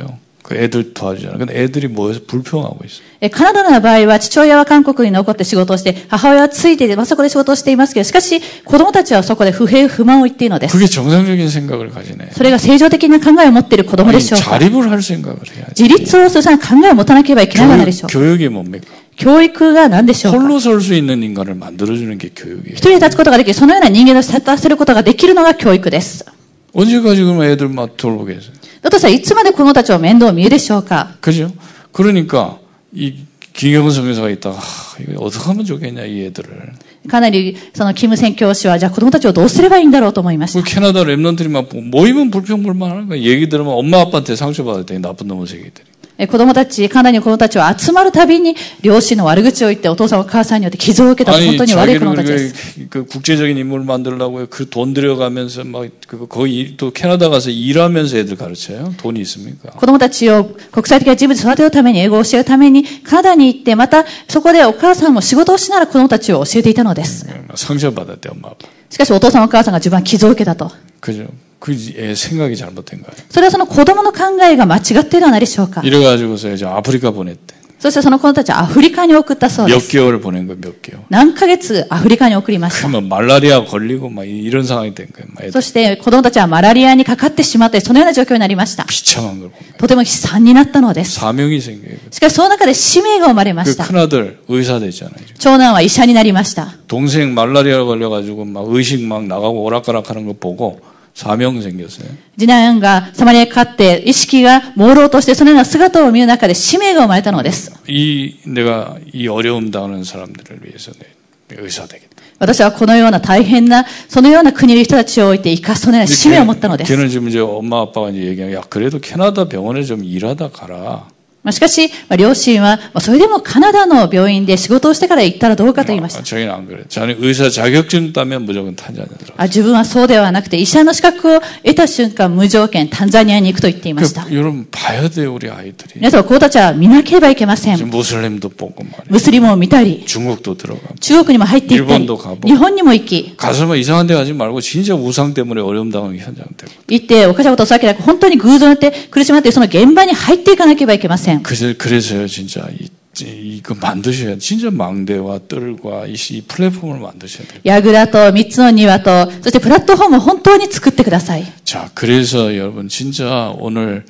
그 애들 도와주잖아요. 근데 애들이 모여서 불평하고 있어요. えカナダの場合は父親は韓国に残って仕事をして、母親はついていて、まあ、そこで仕事をしていますけど、しかし子供たちはそこで不平不満を言っているのです。 그게 정상적인 생각을 가지네. それが正常的な考えを持っている子供でしょうか。 자립을 할 생각을 해야지. 自立をする考えを持たなければいけないのでしょう。 교육이 뭡니까? 教育が何でしょうか。 홀로 설 수 있는 인간을 만들어주는 게 교육이에요. 一人で立つことができる、そのような人間を立たせることができるのが教育です。 언제까지 그럼 애들 막 돌보겠어요? だとしたらいつまで子供たちを面倒を見るでしょうか。 그죠? 그러니까 이 김경선 교사가 있다가 하, 이거 어떻게 하면 좋겠냐 이 애들을. かなりそのキム宣教師はじゃあ子供たちをどうすればいいんだろうと思いました。 그 캐나다 랩런들이 막 모이면 불평불만하는 거야. 얘기 들으면 엄마 아빠한테 상처받을 때 나쁜 놈의 새끼들이. 子供たち、カナダに子供たちは集まるたびに両親の悪口を言ってお父さんお母さんによって傷を受けた本当に悪い子供たちです。 그 국제적인 인물을 만들려고 그 돈 들여가면서 막 그 거의 또 캐나다 가서 일하면서 애들 가르쳐요. 돈이 있습니까? 子供たちを国際的な人物を育てるために英語を教えるためにカナダに行ってまたそこでお母さんも仕事をしながら子供たちを教えていたのです。 상처받았대 엄마 아빠. しかしお父さんお母さんが自分は傷を受けたと。 그죠? 그 애 생각이 잘못된 거예요. それはその子供の考えが間違っているのは何でしょうか。 이래가지고서 이제 아프리카 보냈대. そしてその子供たちはアフリカに送ったそうで 몇 す。 개월 보낸 거예요, 몇 개월. 何ヶ月アフリカに送りました。 그러면 말라리아 걸리고 막 이런 상황이 된 거예요. 막 애들 そして子供たちはマラリアにかかってしまってそのような状況になりました。 비참한 걸 본 거예요. とても悲惨になったのです。 사명이 생겨요. しかしその中で使命が生まれま 그 した。 큰아들 의사 됐잖아요. 지금. 長男は医者になりました。 동생 말라리아 걸려가지고 막 의식 막 나가고 오락가락하는 거 보고 사명 생겼어요. 次男がサマリアにかかって意識が朦朧としてそのような姿を見る中で使命が生まれたのです。 이 내가 이 어려움 당하는 사람들을 위해서 내 의사 되겠다. 私はこのような大変なそのような国の人たちを置いて生かすそのような使命を持ったのです。 걔는 지금 이제 엄마 아빠가 이제 얘기하면 야 그래도 캐나다 병원에 좀 일하다 가라. しかし、両親は、それでもカナダの病院で仕事をしてから行ったらどうかと言いました。 저희는 안 그래. 자네 의사 자격증 따면 무조건 탄자니아 들어가. あ、自分はそうではなくて、医者の資格を得た瞬間、無条件、タンザニアに行くと言っていました。 여러분 봐야 돼요 우리 아이들이. 皆さん、子たちは見なければいけません。 지금 무슬림도 보고 말이야. ムスリムを見たり、 중국도 들어가. 中国にも入っていったり、 일본도 가보고. 日本にも行き、 가서 뭐 이상한 데 가지 말고 진짜 우상 때문에 어려움 당하는 현장되고. 行って、おかしなことをさけなく、本当に偶像によって苦しまって、その現場に入っていかなければいけません。 그래서 그래서요 진짜 이, 이거 만드셔야 진짜 망대와 뜰과 이, 이 플랫폼을 만드셔야 돼요. 櫓と三つの庭と、そしてプラットフォームを本当に作ってください。 자, 그래서 여러분 진짜 오늘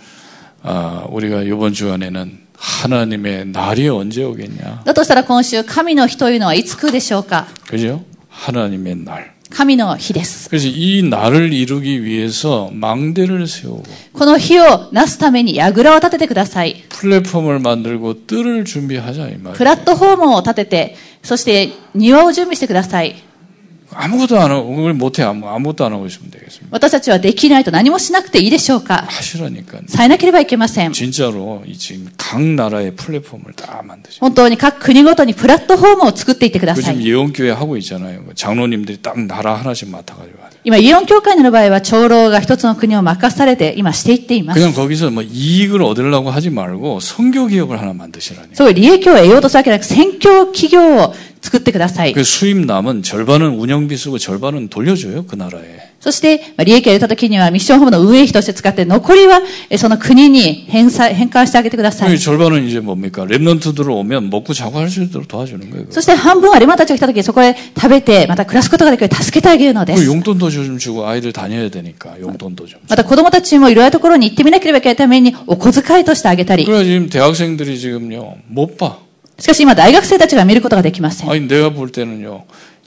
아, 우리가 이번 주간에는 하나님의 날이 언제 오겠냐? だとしたら今週、神の日というのはいつ来るでしょうか。 그죠? 하나님의 날. 神の日です。 그래서 이 날을 이루기 위해서 망대를 세우고 この日をなすために櫓を立ててください。 플랫폼을 만들고 뜰을 준비하자 이 말이에요. プラットフォームを立てて、そして庭を準備してください。 아무것도 안 하고 우리 못해 아무 아무것도 안 하고 있으면 되겠습니다. 私たちはできないと何もしなくていいでしょうか。 하시라니까요. さえなければいけません。 진짜로 이 지금 각 나라의 플랫폼을 다 만드시고 本当に各国ごとにプラットフォームを作っていってくだ 그 さ 지금 い。 예원교회 하고 있잖아요. 장로님들이 딱 나라 하나씩 맡아가지고 하죠. 今、イエオン教会の場合は長老が一つの国を任されて今していっています。 그냥 거기서 뭐 이익을 얻으려고 하지 말고 선교 기업을 하나 만드시라니. そういう利益を得ようとするわけでなく、宣教企業を作ってください。 그 수입 남은 절반은 운영비 쓰고 절반은 돌려줘요 그 나라에. そして、利益を得たときにはミッションホームの運営費として使って、残りはその国に返済、返還してあげてください。 절반은 이제 뭡니까? 랩런트들 오면 먹고 자고 할 수 있도록 도와주는 거예요. そして半分はレマンたちが来たときにそこで食べて、また暮らすことができるように助けてあげるので 그 す。 용돈도 좀 주고 아이들 다녀야 되니까 용돈도 좀. また子供たちもいろいろなところに行ってみなければいけないためにお小遣いとしてあげたり。 그래 지금 대학생들이 지금요 못 봐. しかし今大学生たちが見ることができません。 아니 내가 볼 때는요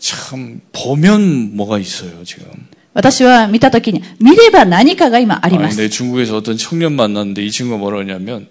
참 보면 뭐가 있어요 지금. 私は見たときに見れば何かが今ありま 아니 す。 내 중국에서 어떤 청년 만났는데 이 친구가 뭐라 하냐면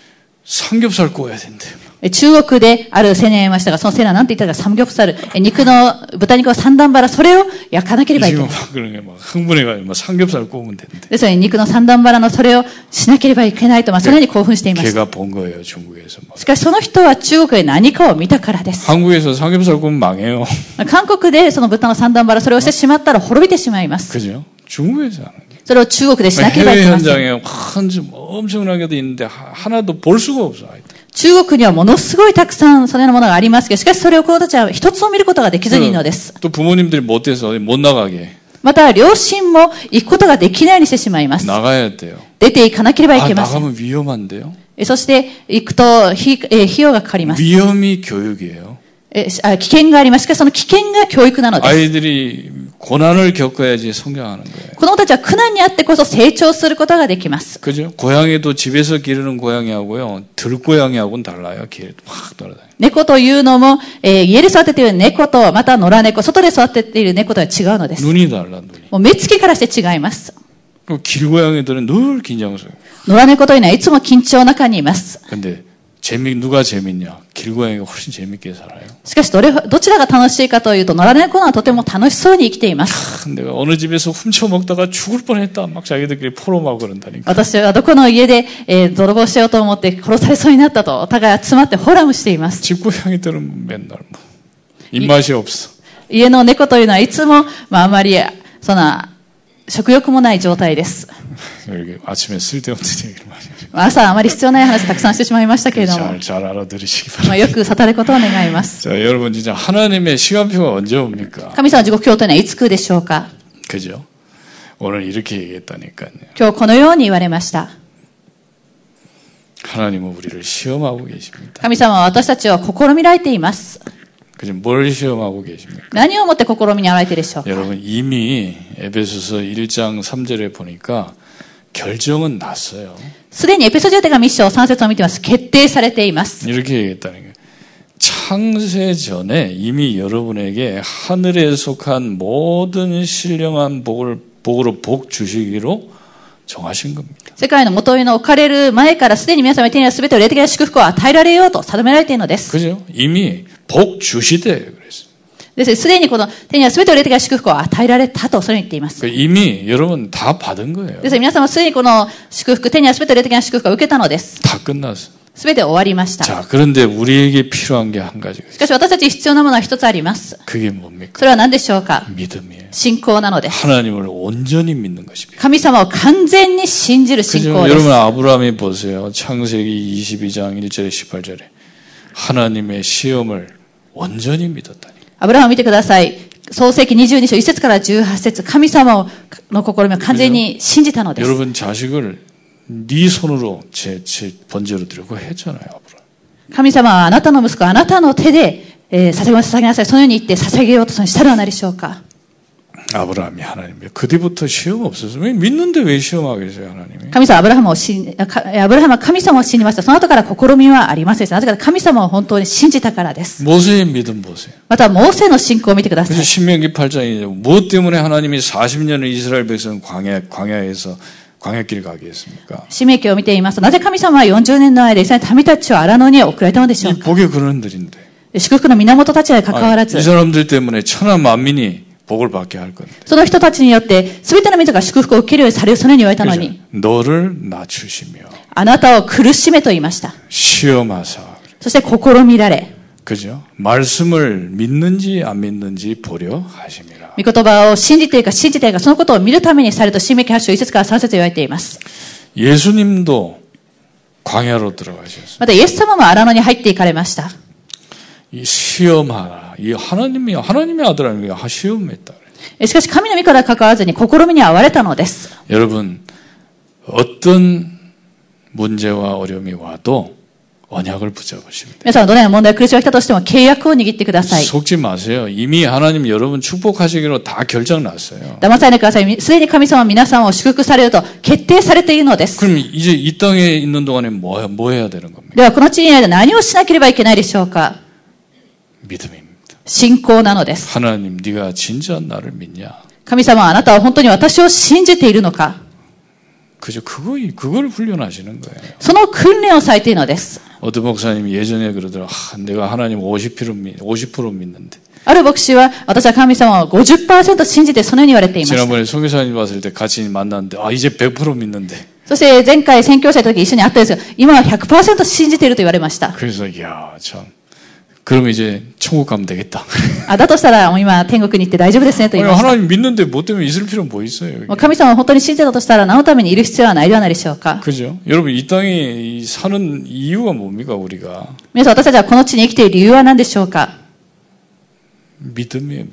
삼겹살 구워야 된대. 中国である青年がいましたが、その青年は何て言ったか、サムギョプサル、肉の、豚肉の三段バラ、それを焼かなければいけない。 막 그런 게 막 흥분해가지고 막 삼겹살 구우면 된대. ですので、肉の三段バラのそれをしなければいけないと、まあ、それに興奮していました。 걔가 본 거예요 중국에서. 막. しかし、その人は中国で何かを見たからです。 한국에서 삼겹살 구우면 망해요. 韓国でその豚の三段バラ、それをしてしまったら滅びてしまいます。 그죠? 중국에서 하는 게. それを中国でしなければい 해외 けません。 현장에 한 좀 엄청나게도 있는데 하- 하나도 볼 수가 없어. 아이들. 中国にはものすごいたくさんそのようなものがありますけど、しかしそれを子供たちは一つも見ることができずにいるのです。 또 부모님들이 못돼서 어디 못 나가게 また、両親も行くことができないようにしてしまいます。 나가야 돼요. 出ていかなければい 아, けません。 나가면 위험한데요. そして行くと費費用がかかります。 위험이 교육이에요. えあ危険があります。しかしその危険が教育なのです。 아이들이 고난을 겪어야지 성장하는 거예요. 子供たちは苦難にあってこそ成長することができます。 그죠? 고양이도 집에서 기르는 고양이하고요. 들고양이하고는 달라요. 길에 막 돌아다니고. 猫というのも、えー家で育てている猫と、また野良猫、外で育てている猫とは違うのです。 눈이 달라, 눈이. もう目つきからして違います。 그리고 길고양이들은 늘 긴장스러워요. 野良猫というのはいつも緊張の中にいます。 근데 재미, 누가 재밌냐? 길고양이가 훨씬 재밌게 살아요. しかしどれ、どちらが楽しいかというと、野良猫はとても楽しそうに生きています。 내가 어느 집에서 훔쳐 먹다가 죽을 뻔했다. 막 자기들끼리 포로하고 그런다니까. 私はどこの家で、えー泥棒しようと思って殺されそうになったと、お互い集まってフォーラムしています。 집고양이들은 맨날 뭐 입맛이 없어. 家の猫というのはいつも、まああまり、そんな、食欲もない状態です。 이렇게 아침에 쓸데없는 얘기를 많이 해요. 朝あまり必要ない話をたくさんしてしまいましたけれども、 잘, 잘 알아들으시기 まあ、よ 바랍니다. く悟ることを願います。 자, 여러분 진짜 하나님의 시간표가 언제 옵니까? 神様の時刻表というのはいつ来るでしょうか。 그죠? 오늘 이렇게 얘기했다니까요. 今日このように言われました。 하나님은 우리를 시험하고 계십니다. 神様は私たちを試みられています。 그죠? 뭘 시험하고 계십니까? 何をもって試みにあられているでしょうか。 여러분 이미 에베소서 일 장 삼 절에 보니까 결정은 났어요. すでにエペソビト手紙いっ章さん節を見ています。決定されています。 이렇게 얘기했다는 거예요. 창세 전에 이미 여러분에게 하늘에 속한 모든 신령한 복을 복으로 복 주시기로 정하신 겁니다. 世界の元への置かれる前からすでに皆様に手にある全ての霊的な祝福を与えられようと定められているのです。 그죠? 이미 복 주시대 그랬어요. です。すでにこの手にある全ての霊的な祝福を与えられたとそれに言っています。 이미 여러분 다 받은 거예요. です。皆様はすでにこの祝福、手にある全ての霊的な祝福を受けたのです。 다 끝났어요. すべて終わりました。 자, 그런데 우리에게 필요한 게 한 가지가 しかし私たちに必要なものは一つあります。 그게 뭡니까? それは何でしょうか。 믿음이에요. 信仰なのです。 하나님을 온전히 믿는 것입니다. 神様を完全に信じる信 그죠? 仰です。 여러분 아브라함이 보세요. 창세기 이십이 장 일 절에 십팔 절에 하나님의 시험을 온전히 믿었다니. アブラハムを見てください。創世記にじゅうに章いち節からじゅうはち節、神様の試みを完全に信じたのです。 여러분 자식을 네 손으로 제, 제 번제로 드리고 했잖아요. 아브라함. 神様はあなたの息子、あなたの手で、えー、捧げます、捧げなさい。そのように言って捧げようとそのしたのは何でしょうか。 아브라함이 하나님이 그 뒤부터 시험 없었어요. 왜 믿는데 왜 시험하겠어요, 하나님이? 神様はアブラハムを信じ、アブラハムは神様を信じました。その後から試みはありませんでした。なぜか神様を本当に信じたからです。 모세의 믿음 보세요. また、モーセの信仰を見てくださ 그래서 い。 신명기 팔 장이죠. 무엇 때문에 하나님이 사십 년을 이스라엘 백성 광야, 광야에서 광야길 가게 했습니까? 使命記を見ていますと、なぜ神様はよんじゅうねんの間、イスラエルの民たちを荒野に送られたのでしょう 이 か。 복의 근원들인데. 祝福の源たちに関わら 이 ず、 사람들 때문에 천하 만민이 복을 받게 할 건데. その人たちによって、すべての民族が祝福を受けるようにされる、そのように言われたの 그죠? に、 너를 낮추시며 あなたを苦しめと言いました。 시험하사. そして試みられ、 그죠? 말씀을 믿는지 안 믿는지 보려 하심이라. 御言葉を信じているか信じているか、そのことを見るためにされると、新明記はち章いち節からさん節言われています。 예수님도 광야로 들어가셨어요. また、イエス様も荒野に入っていかれました。 이 시험하라. 이 하나님이 하나님의 아들 아닙니까? 시험했다. しかし、神の御から関わらずに試みに遭われたのです。 여러분 어떤 문제와 어려움이 와도 언약을 붙잡으십니다. 皆さんはどのような問題、苦しみが来たとしても契約を握ってください。 속지 마세요. 이미 하나님 여러분 축복하시기로 다 결정났어요. 騙されないでください。すでに神様は皆さんを祝福されると決定されているのです。 그럼 이제 이 땅에 있는 동안에 뭐, 뭐 해야 되는 겁니까? では、この地にある何をしなければいけないでしょうか。 믿음입니다. 信仰なのです。 하나님 네가 진짜 나를 믿냐? 神様はあなたは本当に私を信じているのか。 그저 그거 그걸 훈련하시는 거예요. その訓練をされているのです。 어떤 목사님이 예전에 그러더라. 아, 내가 하나님 오십 퍼센트 믿, 오십 퍼센트 믿는데. ある牧師は、私は神様を ごじゅっパーセント 信じてそのように言われていました。 지난번에 선교사님 왔을 때 같이 만났는데 아 이제 백 퍼센트 믿는데. そして前回宣教者の時一緒に会ったんですが、今は ひゃくパーセント 信じていると言われました。 그래서 야 참. 그럼 이제 천국 가면 되겠다. あだとしたら、もう今天国に行って大丈夫ですねと言いました。 하나님 믿는데 뭐 때문에 있을 필요는 뭐 있어요? 여기. 神様を本当に信じたとしたら、何のためにいる必要はないではないでしょうか。 그죠? 여러분 이 땅에 사는 이유가 뭡니까 우리가? 皆さん、私たちはこの地に生きている理由は何でしょうか。 믿음이에요, 믿음.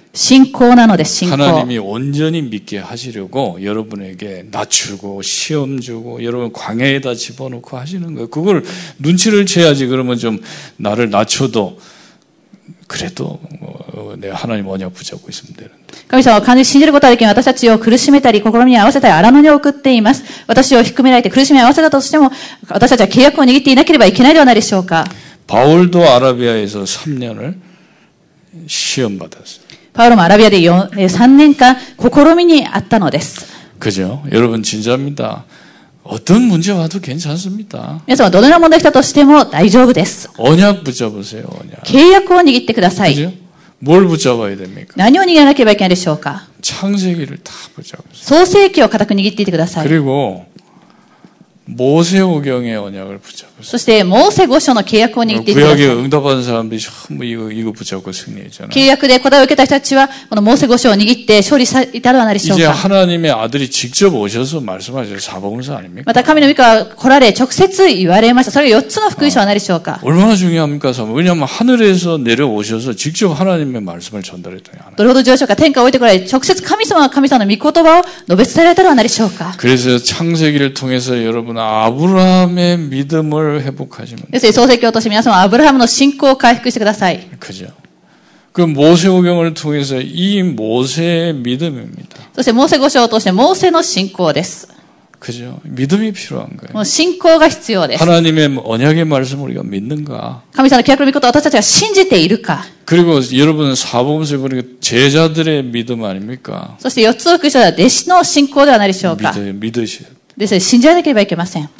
信仰なのです、信仰。 하나님이 온전히 믿게 하시려고 여러분에게 낮추고 시험 주고 여러분 광야에다 집어넣고 하시는 거예요. 그걸 눈치를 채야지. 그러면 좀 나를 낮춰도 그래도 내가 하나님 언약 붙잡고 있으면 되는데. 神様を完全に信じることができない私たちを苦しめたり、試みに合わせたり、荒野に送っています。私を低められて苦しみに合わせたとしても、私たちは契約を握っていなければいけないではないでしょうか。 바울도 아라비아에서 삼 년을 시험 받았어요. パウロもアラビアでさんねんかん試みにあったのです。 그죠? 여러분 진짜입니다. 어떤 문제 와도 괜찮습니다. 皆様どのような問題が来たとしても大丈夫です。 언약 붙잡으세요. 언약. 契約を握ってください。 그죠? 뭘 붙잡아야 됩니까? 何を握らなければいけないでしょうか。 창세기를 다 붙잡으세요. 創世記を固く握っていてください。 그리고 모세오경의 언약을 붙잡으세요. そしてモーセ五書の契約を握っていてください。 구약에 응답한 사람들이 전부 이거 이거 붙잡고 승리했잖아요. 契約で答えを受けた人たちはこのモーセ五書を握って勝利されたではないでしょう 이제 か。 하나님의 아들이 직접 오셔서 말씀하셔요. 사복음서 아닙니까? また神の御子が来られ直接言われました。それがよっつの福音書は何でしょうか。 얼마나 중요합니까? 사복. 왜냐하면 하늘에서 내려오셔서 직접 하나님의 말씀을 전달했더니 하나님. どれほど重要でしょうか。天下を置いてこられ直接神様が神様の御言葉を述べ伝えられたではないでしょうか。 그래서 창세기를 통해서 여러분 아브라함의 믿음을 회복하시면 ですので創世記を通して皆様はアブラハムの信仰を回復してください。 그죠? 그 모세오경을 통해서 이 모세의 믿음입니다. そしてモーセ五書を通してモーセの信仰です。 그죠? 믿음이 필요한 거예요. もう信仰が必要です。 하나님의 언약의 말씀을 우리가 믿는가? 神様の契約の御事を私たちは信じているか。 그리고 여러분은 사복음서에 보니까 제자들의 믿음 아닙니까? そして四つの福音書は弟子の信仰ではないでしょうか。 믿으, 믿으셔야 돼요. ですので信じなければいけません。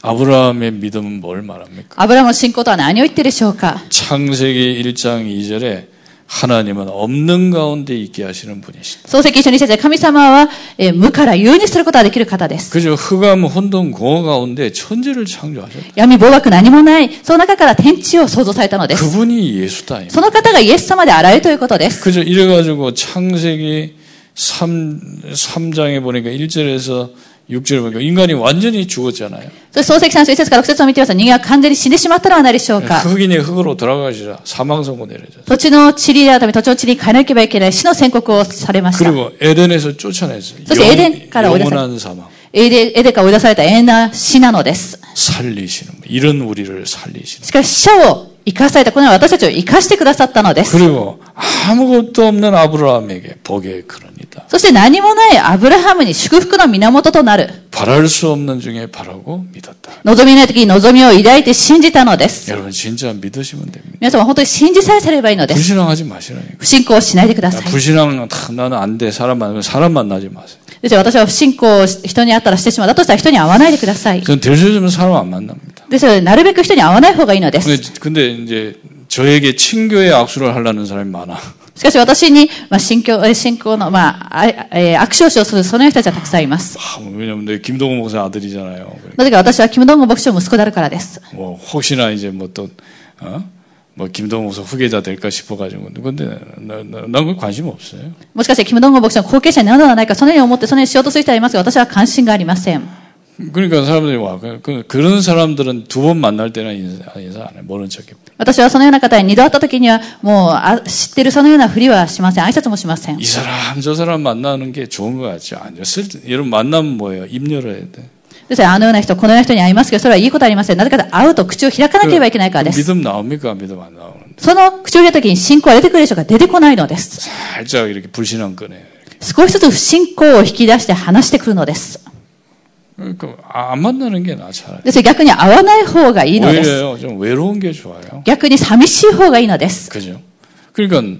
아브라함의 믿음은 뭘 말합니까? アブラハムの信仰とは何を言っているでしょうか。 창세기 일 장 이 절에 하나님은 없는 가운데 있게 하시는 분이시다. 創世記一章に節で神様は、えー、無から有にすることができる方です。 그죠? 흑암 혼돈 공허 가운데 천지를 창조하셨다. 闇暴惑何もない、その中から天地を創造されたのです。 그분이 예수다. その方がイエス様であられるということです。 그죠? 이래가지고 창세기 삼, 삼 장에 보니까 일 절에서 육 절에 보니까 인간이 완전히 죽었잖아요. そして創世記さん章いち節からろく節を見てみますと人間は完全に死んでしまったのではないでしょうか。 흑인이 흑으로 돌아가시라 사망 선고 내려졌어요. 土地の塵であるため土地の塵に変えなければいけない死の宣告をされました。 그리고 에덴에서 쫓아냈어요. そしてエデンから追い出され 영원한 사망. エデエデンから追い出された永遠な死なのです。 살리시는 분. 이런 우리를 살리시는 しかし死者を生かされたこのように私たちを生かしてくださったのです。 그리고 아무것도 없는 아브라함에게 복의 근원이다. そして何もないアブラハムに祝福の源となる。 바랄 수 없는 중에 바라고 믿었다. 望みない時に望みを抱いて信じたのです。 여러분 진짜 믿으시면 됩니다. 皆様本当に信じさえされればいいのです。 불신앙하지 마시라니까. 不信仰をしないでください。 불신앙 나는 안 돼. 사람 만나면 사람 만나지 마세요. ですから私は不信仰を人に会ったらしてしまう。だとしたら人に会わないでください。 저는 될 수 있으면 사람 안 만납니다. ですのでなるべく人に会わない方がいいのです。 근데, 근데 이제 저에게 친교의 악수를 하려는 사람이 많아. しかし私に、まあ、信仰、信仰の、まあ、えー、握手をしようとするその人たちはたくさんいます。 아, 왜냐면 내 김동호 목사 아들이잖아요. なぜか私はキムドンゴ牧師の息子であるからです。 뭐 혹시나 이제 뭐 또 어? 뭐 김동호 목사 후계자 될까 싶어가지고 근데 난 그 관심 없어요. もしかしてキムドンゴ牧師の後継者になるのではないかそのように思ってそのようにしようとする人はいますが私は関心がありません。 그러니까 사람들이 와 그, 그런 사람들은 두 번 만날 때는 인사, 인사 안 해. 모른 척해. 私はそのような方に二度会った時にはもうあ知ってるそのようなふりはしません。挨拶もしません。 이 사람 저 사람 만나는 게 좋은 것 같지 않죠? 여러분 만나면 뭐예요? 입 열어야 돼. ですからあのような人このような人に会いますけどそれはいいことありません。なぜかと会うと口を開かなければいけないからです。 믿음 나옵니까? 믿음 안 나오는데. その口を開いた時に信仰は出てくるでしょうか。出てこないのです。 살짝 이렇게 불신앙 꺼내요. 少しずつ不信仰を引き出して話してくるのです。 그러니까 안 만나는 게 나 차라리. ですから逆に会わない方がいいのです。 오히려 좀 외로운 게 좋아요. 逆に寂しい方がいいのです。 그죠? 그러니까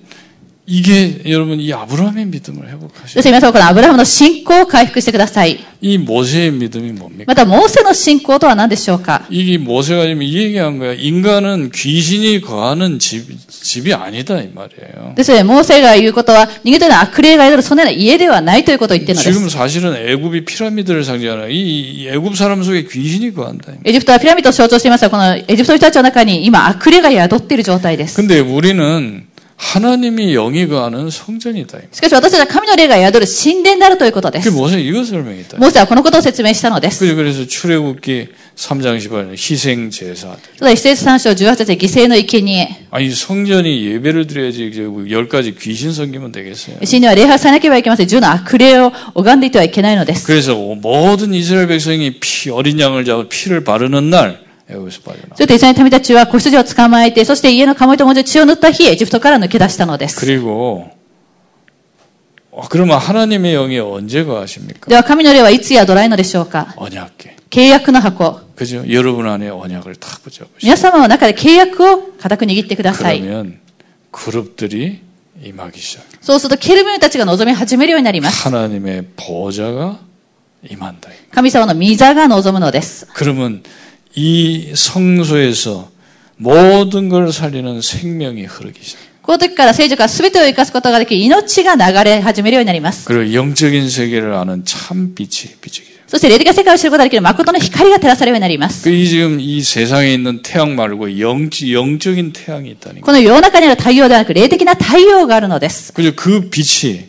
이게 여러분 이 아브라함의 믿음을 회복하시고 ですから皆さんこのアブラハムの信仰を回復してください。 이 모세의 믿음이 뭡니까? またモーセの信仰とは何でしょうか。 이게 모세가 지금 이 얘기한 거야. 인간은 귀신이 거하는 집, 집이 아니다 이 말이에요. ですのでモーセが言うことは人間というのは悪霊が宿るそのような家ではないということを言っているのです。 지금 사실은 애굽이 피라미드를 상징하는 이, 이 애굽 사람 속에 귀신이 거한다. エジプトはピラミッドを象徴していますがこのエジプトの人たちの中に今悪霊が宿っている状態です。 근데 우리는 하나님이 영이 거하는 성전이다. しかし私たちは神の霊が宿る神殿であるということで 그게 す。 모세가 이거 설명했다. モーセはこのことを説明したのです。 그죠? 그래서 출애굽기 삼 장 십팔 절 희생 제사. ただ、一節三章十八節、犠牲の生贄。 아니 성전이 예배를 드려야지 이제 열 가지 귀신 섬기면 되겠어요. 神には礼拝されなければいけません。十の悪霊を拝んでいてはいけないのです。 그래서 모든 이스라엘 백성이 피 어린 양을 잡아 피를 바르는 날 애굽에서 빠져나. そしてイスラエルの民たちは子羊を捕まえて、そして家の鴨居と文字血を塗った日、エジプトから抜け出したのです。 그리고 어, 그러면 하나님의 영이 언제 거하십니까? では神の霊はいつ宿られるのでしょうか。 언약궤. 契約の箱。 그죠? 여러분 안에 언약을 탁 붙잡으시고. 皆様の中で契約を固く握ってください。 그러면 그룹들이 임하기 시작. そうするとケルビムたちが望み始めるようになります。 하나님의 보좌가 임한다. 神様の御座が望むのです。 그러면 이 성소에서 모든 걸 살리는 생명이 흐르기 시작. この時から聖女から全てを生かすことができ、命が流れ始めるようになります。 그리고 영적인 세계를 아는 참 빛이 비치기 시작. そして霊的な世界を知ることができる誠の光が照らされるようになります。 그 지금 이 세상에 있는 태양 말고 영, 영적인 태양이 있다니까. この世の中にある太陽ではなく霊的な太陽があるのです。 그죠? 그 빛이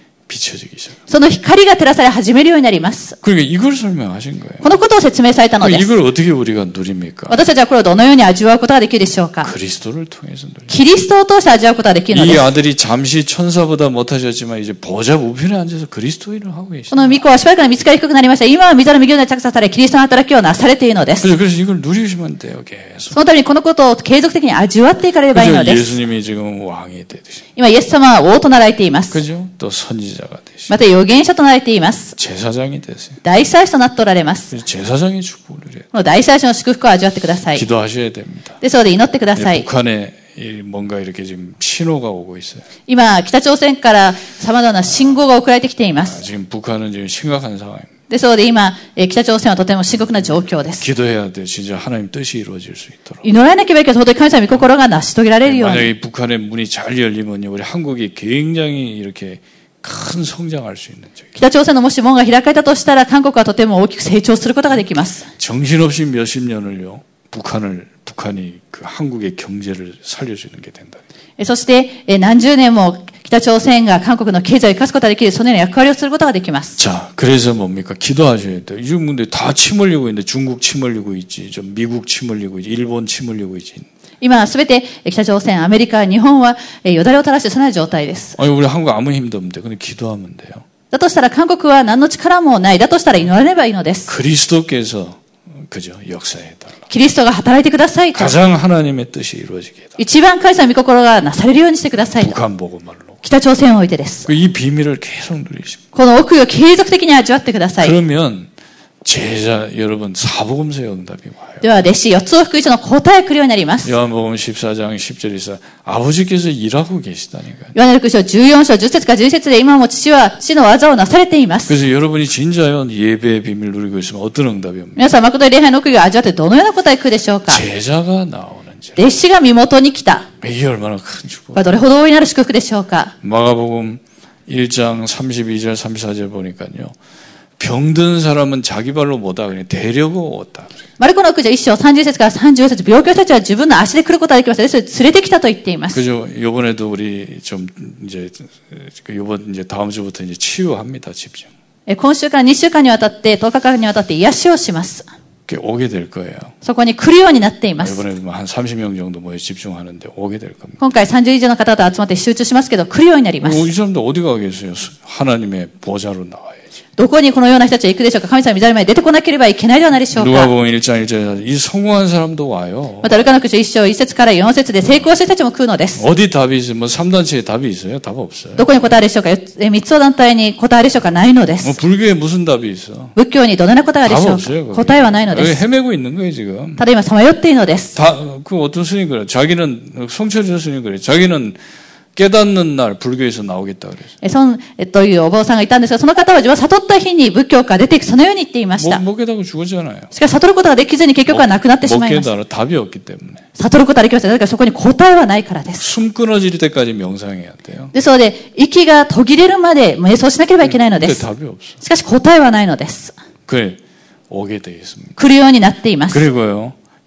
비춰지기 시작. その光が照らされ始めるようになります。 그러니까 이걸 설명하신 거예요. このことを説明されたのです。 이걸 어떻게 우리가 누립니까? 私たちはこれをどのように味わうことができるでしょうか。 그리스도를 통해서 누립니다. キリストを通して味わうことができるので 이 す。 아들이 잠시 천사보다 못하셨지만 이제 보좌 우편에 앉아서 그리스도인을 하고 こ 계십니다. の御子はしばらくの見つかり低くなりました。今は御座の右腕に着座され、キリストの働きをなされているのです。 그래서, 그래서 이걸 누리시면 돼요, 계속. そのためにこのことを継続的に味わっていかれればいい 그죠? のです。 예수님이 지금 왕이 되듯이. 今、イエス様は王となられています。 그죠? 또 선지자가 되시. また預言者となられています。 제사장이 되세요. 大祭司となっておられます。 그래서 제사장의 축복을 누려요. この大祭司の祝福を味わってください。 기도하셔야 됩니다. ですので祈ってください。 북한에 뭔가 이렇게 지금 신호가 오고 있어요. 今、北朝鮮から様々な信号が送られてきていま 아, す。 지금 북한은 지금 심각한 상황입니다. ですので今、えー北朝鮮はとても深刻な状況です。 기도해야 돼. 진짜 하나님 뜻이 이루어질 수 있도록. 祈らなければいけない。本当に神様の御心が成し遂げられるように。 만약에 북한의 문이 잘 열리면요, 우리 한국이 굉장히 이렇게 큰 성장할 수 있는 적이. 北朝鮮のもし門が開かれたとしたら、韓国はとても大きく成長することができます。 정신없이 몇십 년을요, 북한을 북한이 그 한국의 경제를 살릴 수 있는 게 된다. えそして、え何十年も北朝鮮が韓国の経済を生かすことができる、そのような役割をすることができます。 자, 그래서 뭡니까? 기도하셔야 돼요. 요즘 근데 다 침 흘리고 있는데 중국 침 흘리고 있지, 좀 미국 침 흘리고 있지, 일본 침 흘리고 있지. 今すべて北朝鮮、アメリカ、日本はえよだれを垂らしてそのような状態です。 아니 우리 한국 아무 힘도 없는데, 근데 기도하면 돼요. だとしたら韓国は何の力もない。だとしたら祈られればいいのです。 그리스도께서 그죠? 역사해 달라. キリストが働いてくださいと。 가장 하나님의 뜻이 이루어지게 해달라. 一番神様の御心がなされるようにしてくださいと。 북한 보고 말로. 北朝鮮においてです。 이 비밀을 계속 누리십니다. この奥義を継続的に味わってください。 그러면 제자 여러분 사복음서의 응답이 와요. では、弟子四つを福音書の答えが来るようになります。 요한복음 십사 장 십 절에서 아버지께서 일하고 계시다니까요. ヨハネの福音書じゅうよん章じゅっ節からじゅうに節で今も父は父の技をなされています。 그래서 여러분이 진짜요 예배의 비밀 누리고 있으면 어떤 응답이 옵니까? 皆さん、誠に礼拝の奥義を味わってどのような答えが来るでしょうか。 제자가 나오는지. 弟子が身元に来た。 이게 얼마나 큰 축복. これはどれほど大いなる祝福でしょうか。 마가복음 일 장 삼십이 절 삼십사 절 보니까요. 병든 사람은 자기 발로 못와 그냥 데려고 왔다. マルコの福音書いっ章さんじゅう節からさんじゅう節、病気の人たちは自分の足で来ることができました。ですので連れてきたと言っています。 그죠? 요번에도 우리 좀 이제 그 요번 이제 다음 주부터 이제 치유합니다. 집중. え今週からにしゅうかんにわたって、とおかかんにわたって癒しをします。 이렇게 오게 될 거예요. そこに来るようになっています。 이번에도 한 삼십 명 정도 모여 집중하는데 오게 될 겁니다. 今回さんじゅう以上の方々集まって集中しますけど、来るようになります。 이 사람들 어디 가겠어요? 하나님의 보좌로 나와야지. どこにこのような人たちは行くでしょうか。神様の御座の前に出てこなければいけないではないでしょうか。 누가복음 일 장 일 절에 이 성공한 사람도 와요. またルカの福音書いっ章いち節からよん節で成功した人たちも来るのです。 어디 답이 있어요? 뭐 삼 단체에 답이 있어요? 답 없어요. どこに答えるでしょうか。みっつの団体に答えるでしょうか。ないので 뭐 す。 불교에 무슨 답이 있어? 仏教にどのような答えがあるで 답 しょう 없어요. か。 거기. 答えはないので 여기 す。 헤매고 있는 거예요 지금. ただ今さまよっているのです。 다 그 어떤 스님 그래. 자기는 성철 스님 그래. 자기는 깨닫는 날 불교에서 나오겠다 그랬어요. えそのえというお坊さんがいたんですが、その方は自分は悟った日に仏教から出ていく、そのように言っていまし 못, た。 못 깨닫고 죽었잖아요. しかし悟ることができずに結局は亡くなってし 못 まいました。 깨달아 답이 없기 때문에. 悟ることはできました。だからそこに答えはないからです。 숨 끊어질 때까지 명상해야 돼요. ですので、息が途切れるまで瞑想しなければいけないので 근데 す。 답이 없어. しかし答えはないのです。 그래 오게 돼 있습니다. 来るようになっています。 그리고요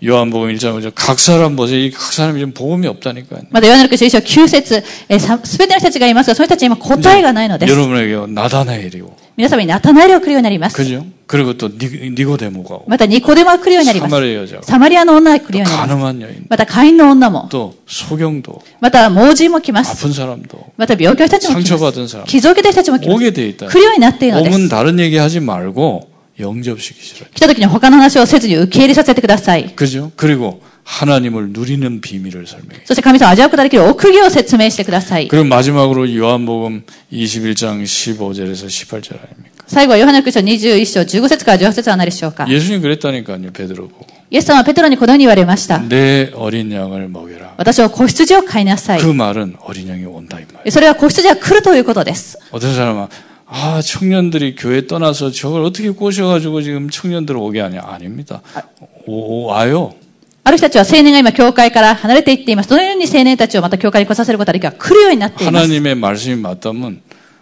요한복음 일 장 오 절 각 사람 보세요. 이 각 사람이 지금 복음이 없다니까요. また、ヨハネの福音書きゅう節、えー、さすべての人たちがいますが、その人たちに今答えがないのです。 여러분에게 나다나엘이고 皆様にナタナエルが来るようになります。 그죠? 그리고 또 니, 니고데모가 오고 また、ニコデモが来るようになります。 사마리아 여자가 サマリアの女が来るようになります。 가늠한 여인 また、会員の女も、 또 소경도 また、盲人も来ます。 아픈 사람도 また、病気の人たちも来ます。 상처받은 사람 傷を受けた人たちも来ます。 오게 돼 있다. 来るようになっているのです。 오면 다른 얘기하지 말고 영접시키시라. 来た時に他の話をせずに受け入れさせてください。 그죠? 그리고 하나님을 누리는 비밀을 설명해. そして神様を味わうことができる奥義を説明してください。 그리고 마지막으로 요한복음 이십일 장 십오 절에서 십팔 절 아닙니까? 最後はヨハネの福音書にじゅういっ章じゅうご節からじゅうはち節は何でしょうか。 예수님 그랬다니까요. 베드로 보고. イエス様はペテロにこのように言われました。 내 어린 양을 먹여라. 私は子羊を飼いなさい。 그 말은 어린 양이 온다 이 말. それは子羊が来るということです。 어떤 사람은 아 청년들이 교회 떠나서 저걸 어떻게 꼬셔가지고 지금 청년들을 오게 하냐. 아닙니다. 오, 와요. ある人たちは青年が今教会から離れていっています。どのように青年たちをまた教会に来させることができるか来るようになっています。 하나님의 말씀이 맞다면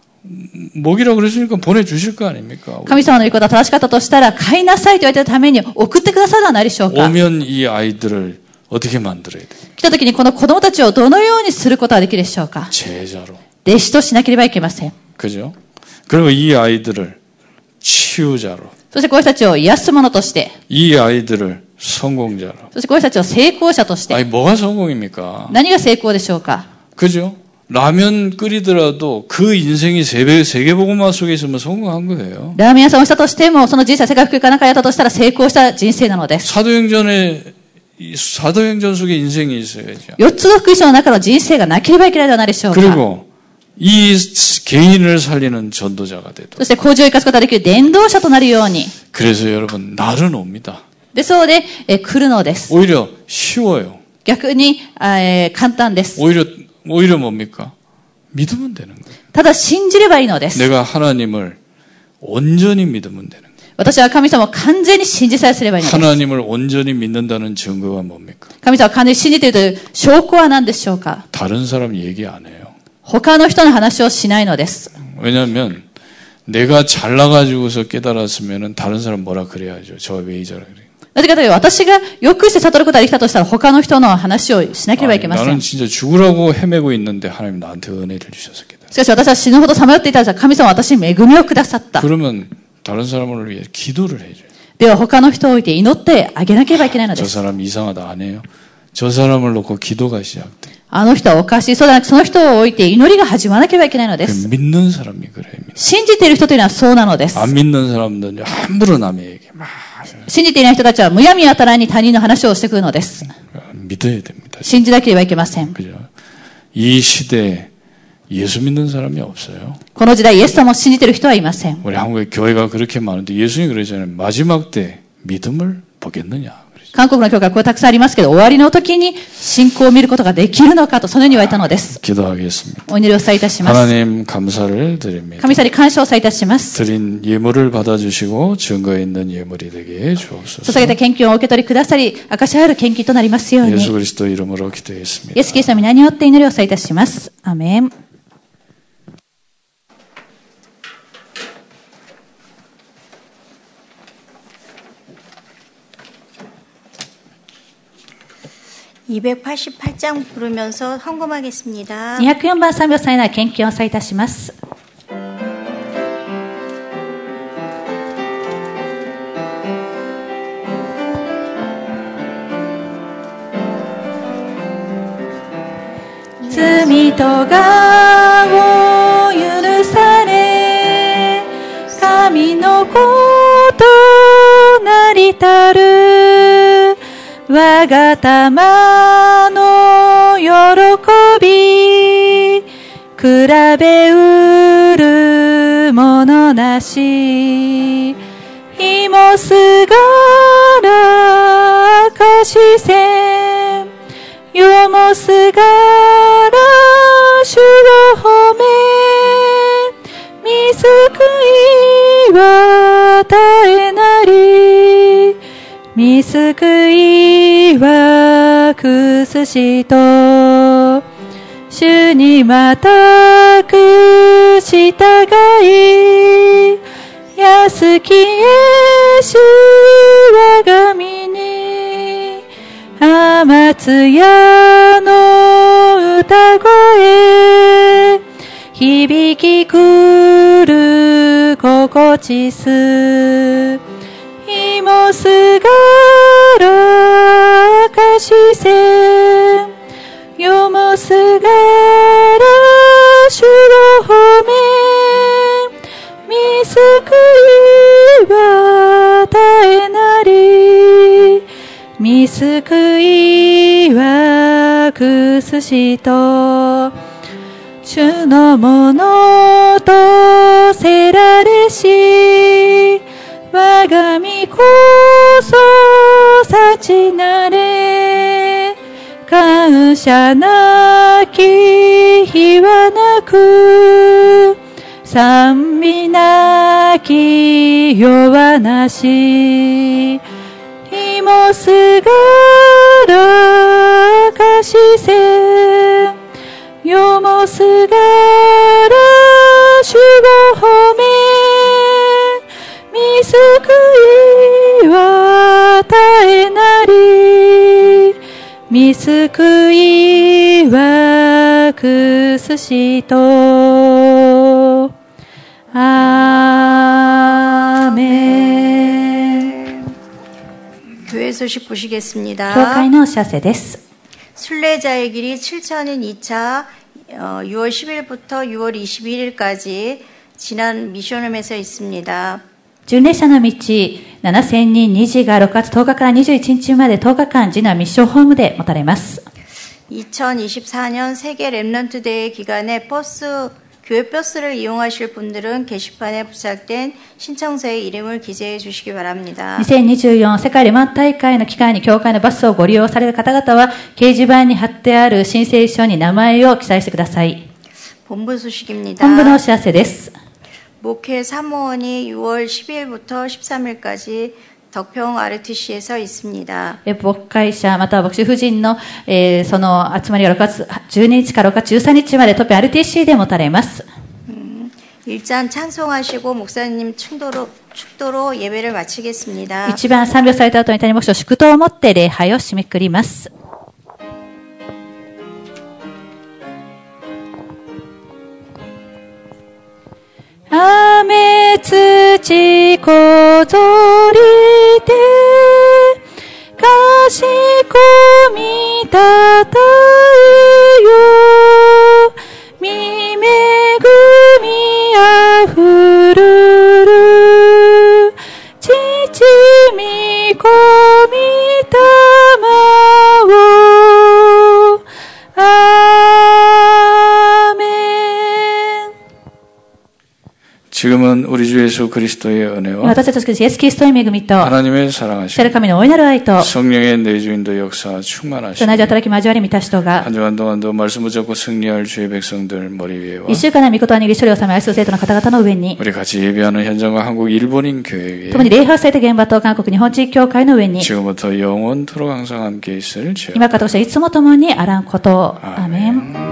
먹이라고 그랬으니까 보내주실 거 아닙니까? 神様の言うことが正しかったとしたら飼いなさいと言われたために送ってくださるのは何でしょうか。 오면 이 아이들을 어떻게 만들어야 돼요? 来た時にこの子供たちをどのようにすることができるでしょうか。 제자로. 弟子としなければいけません。 그죠? 그리고 이 아이들을 치유자로. そしてこういう人たちを癒す者として、 이 아이들을 성공자로. そしてこういう人たちを成功者として、 아니 뭐가 성공입니까? 何が成功でしょうか。 그죠? 라면 끓이더라도 그 인생이 세계, 세계복음화 속에 있으면 성공한 거예요. ラーメン屋さんをしたとしても、その人生、世界福音かなんかやったとしたら成功した人生なのです。 사도행전에 사도행전 속에 인생이 있어야죠. 四つの福音書の中の人生がなければいけないではないでしょうか。 그리고 이 개인을 살리는 전도자가 되도록. そして工事を生かすことができる伝道者となるように。 그래서 여러분 날은 옵니다. ですので、えー、来るのです。 오히려 쉬워요. 逆に、えー、簡単です。 오히려 오히려 뭡니까? 믿으면 되는 거예요. ただ信じればいいのです。 내가 하나님을 온전히 믿으면 되는 거예요. 私は神様を完全に信じさえすればいいのです。 하나님을 온전히 믿는다는 증거가 뭡니까? 神様を完全に信じているという証拠は何でしょうか。 다른 사람 얘기 안 해요. 他の人の話をしないのです。 왜냐하면 내가 잘나가지고서 깨달았으면은 다른 사람 뭐라 그래야죠. 저 왜 이저라 그래요. なぜかというと、私がよくして悟ることができたとしたら、他の人の話をしなければいけません。 나는 진짜 죽으라고 헤매고 있는데 하나님 나한테 은혜를 주셔서 깨달았어요. しかし私は死ぬほどさまよっていたら、神様は私に恵みをくださった。 그러면 다른 사람을 위해 기도를 해줘요. では他の人を置いて祈ってあげなければいけないので 저 す。 사람 이상하다 안 해요. 저 사람을 놓고 기도가 시작돼. あの人はおかしい。そうではなく、その人を置いて祈りが始まらなければいけないので 그 す。 믿는 사람이 그래요. 信じている人というのはそうなのです。 안 믿는 사람들은 함부로 남의 얘기 막 信じていない人たちはむやみやたらに他人の話をしてくるのです。 믿어야 됩니다. 信じなければいけません。 그죠? 이 시대에 예수 믿는 사람이 없어요. この時代、イエス様を信じている人はいません。 우리 한국에 교회가 그렇게 많은데 예수님이 그러잖아요. 마지막 때 믿음을 보겠느냐. 韓国の教会はこれたくさんありますけど、終わりの時に信仰を見ることができるのかと、そのように言われたのです。 기도하겠습니다. お祈りをさいたします。 하나님 감사를 드립니다. 神様に感謝をさいたします。 드린 예물을 받아주시고 증거 있는 예물이 되게 해주옵소서. 捧げた献金をお受け取りくださり、証しある献金となりますように。 예수 그리스도 이름으로 기도했습니다. イエス・キリストの皆によって祈りをさいたします。アーメン。 이백팔십팔 장 부르면서 헌금하겠습니다. にひゃくよんばん賛美をさえない献金をさいたします。罪とがを許され、神の子となりたる我が玉の喜び、比べうるものなし。ひもすがらかしせん、よもすがら主を褒め、み救いは絶えなり。見救いはくすしと、主にまたく従い、安きイエス我が身に松屋の歌声響き来る心地すひもすがらかしせよもすがら主を褒めみすくいは絶えなりみすくいはくすしと主のものとせられし我が身こそ幸なれ感謝なき日はなく賛美なき世はなし日もすがらかしせ世もすがら主を褒めみすくいは絶えなりみすくいはくすしと아멘. 교회 소식 보시겠습니다. 教会のお知らせです。 순례자의 길이 칠천인 이 차 어, 유월 십일부터 유월 이십일일까지 지난 미션홈에서 있습니다. 巡礼者の道ななせんにんにじがろくがつとおかからにじゅういちにちまでとおかかん次男ミッションホームで持たれます。 이천이십사년 세계 렘넌트 대회 기간에 버스 교회 버스를 이용하실 분들은 게시판에 부착된 신청서에 이름을 기재해 주시기 바랍니다. にせんにじゅうよん世界レモン大会の期間に教会のバスをご利用される方々は掲示板に貼ってある申請書に名前を記載してください。 본부 소식입니다. 本部のお知らせです。 목회 사무원이 유월 십일부터 십삼일까지 덕평 아르티씨에서 있습니다. 牧会者または牧師夫人の、えー、その集まりがろくがつじゅうににちからろくがつじゅうさんにちまでトピ アールティーシー で持たれます。 음, 일단 찬송하시고 목사님 충도로, 축도로 예배를 마치겠습니다. 一番賛美をされた後に谷牧師祝祷をもって礼拝を締めくくります。雨土こぞりてかしこみたたえよみめぐみあふるるちちみこみたまをアーメン。 지금은 우리 주 예수 그리스도의 은혜와 私たちのイエスキリストの恵みと 하나님의 사랑하심 神の大いなる愛と 성령의 내주인도 역사 同 충만하심 じ働き交わり満たしとが 한 주간 동안도 말씀 붙잡고 승리할 주의 백성들 머리 위에와 一週間の御事を握り処理を収め愛する生徒の方々の上に 우리 같이 예배하는 현장과 한국 일본인 교회 위에 共に礼拝された現場と韓国日本地域教会の上に 지금부터 영원토록 항상 함께 있을 주 今からとしていつも共にあらんことをアーメン。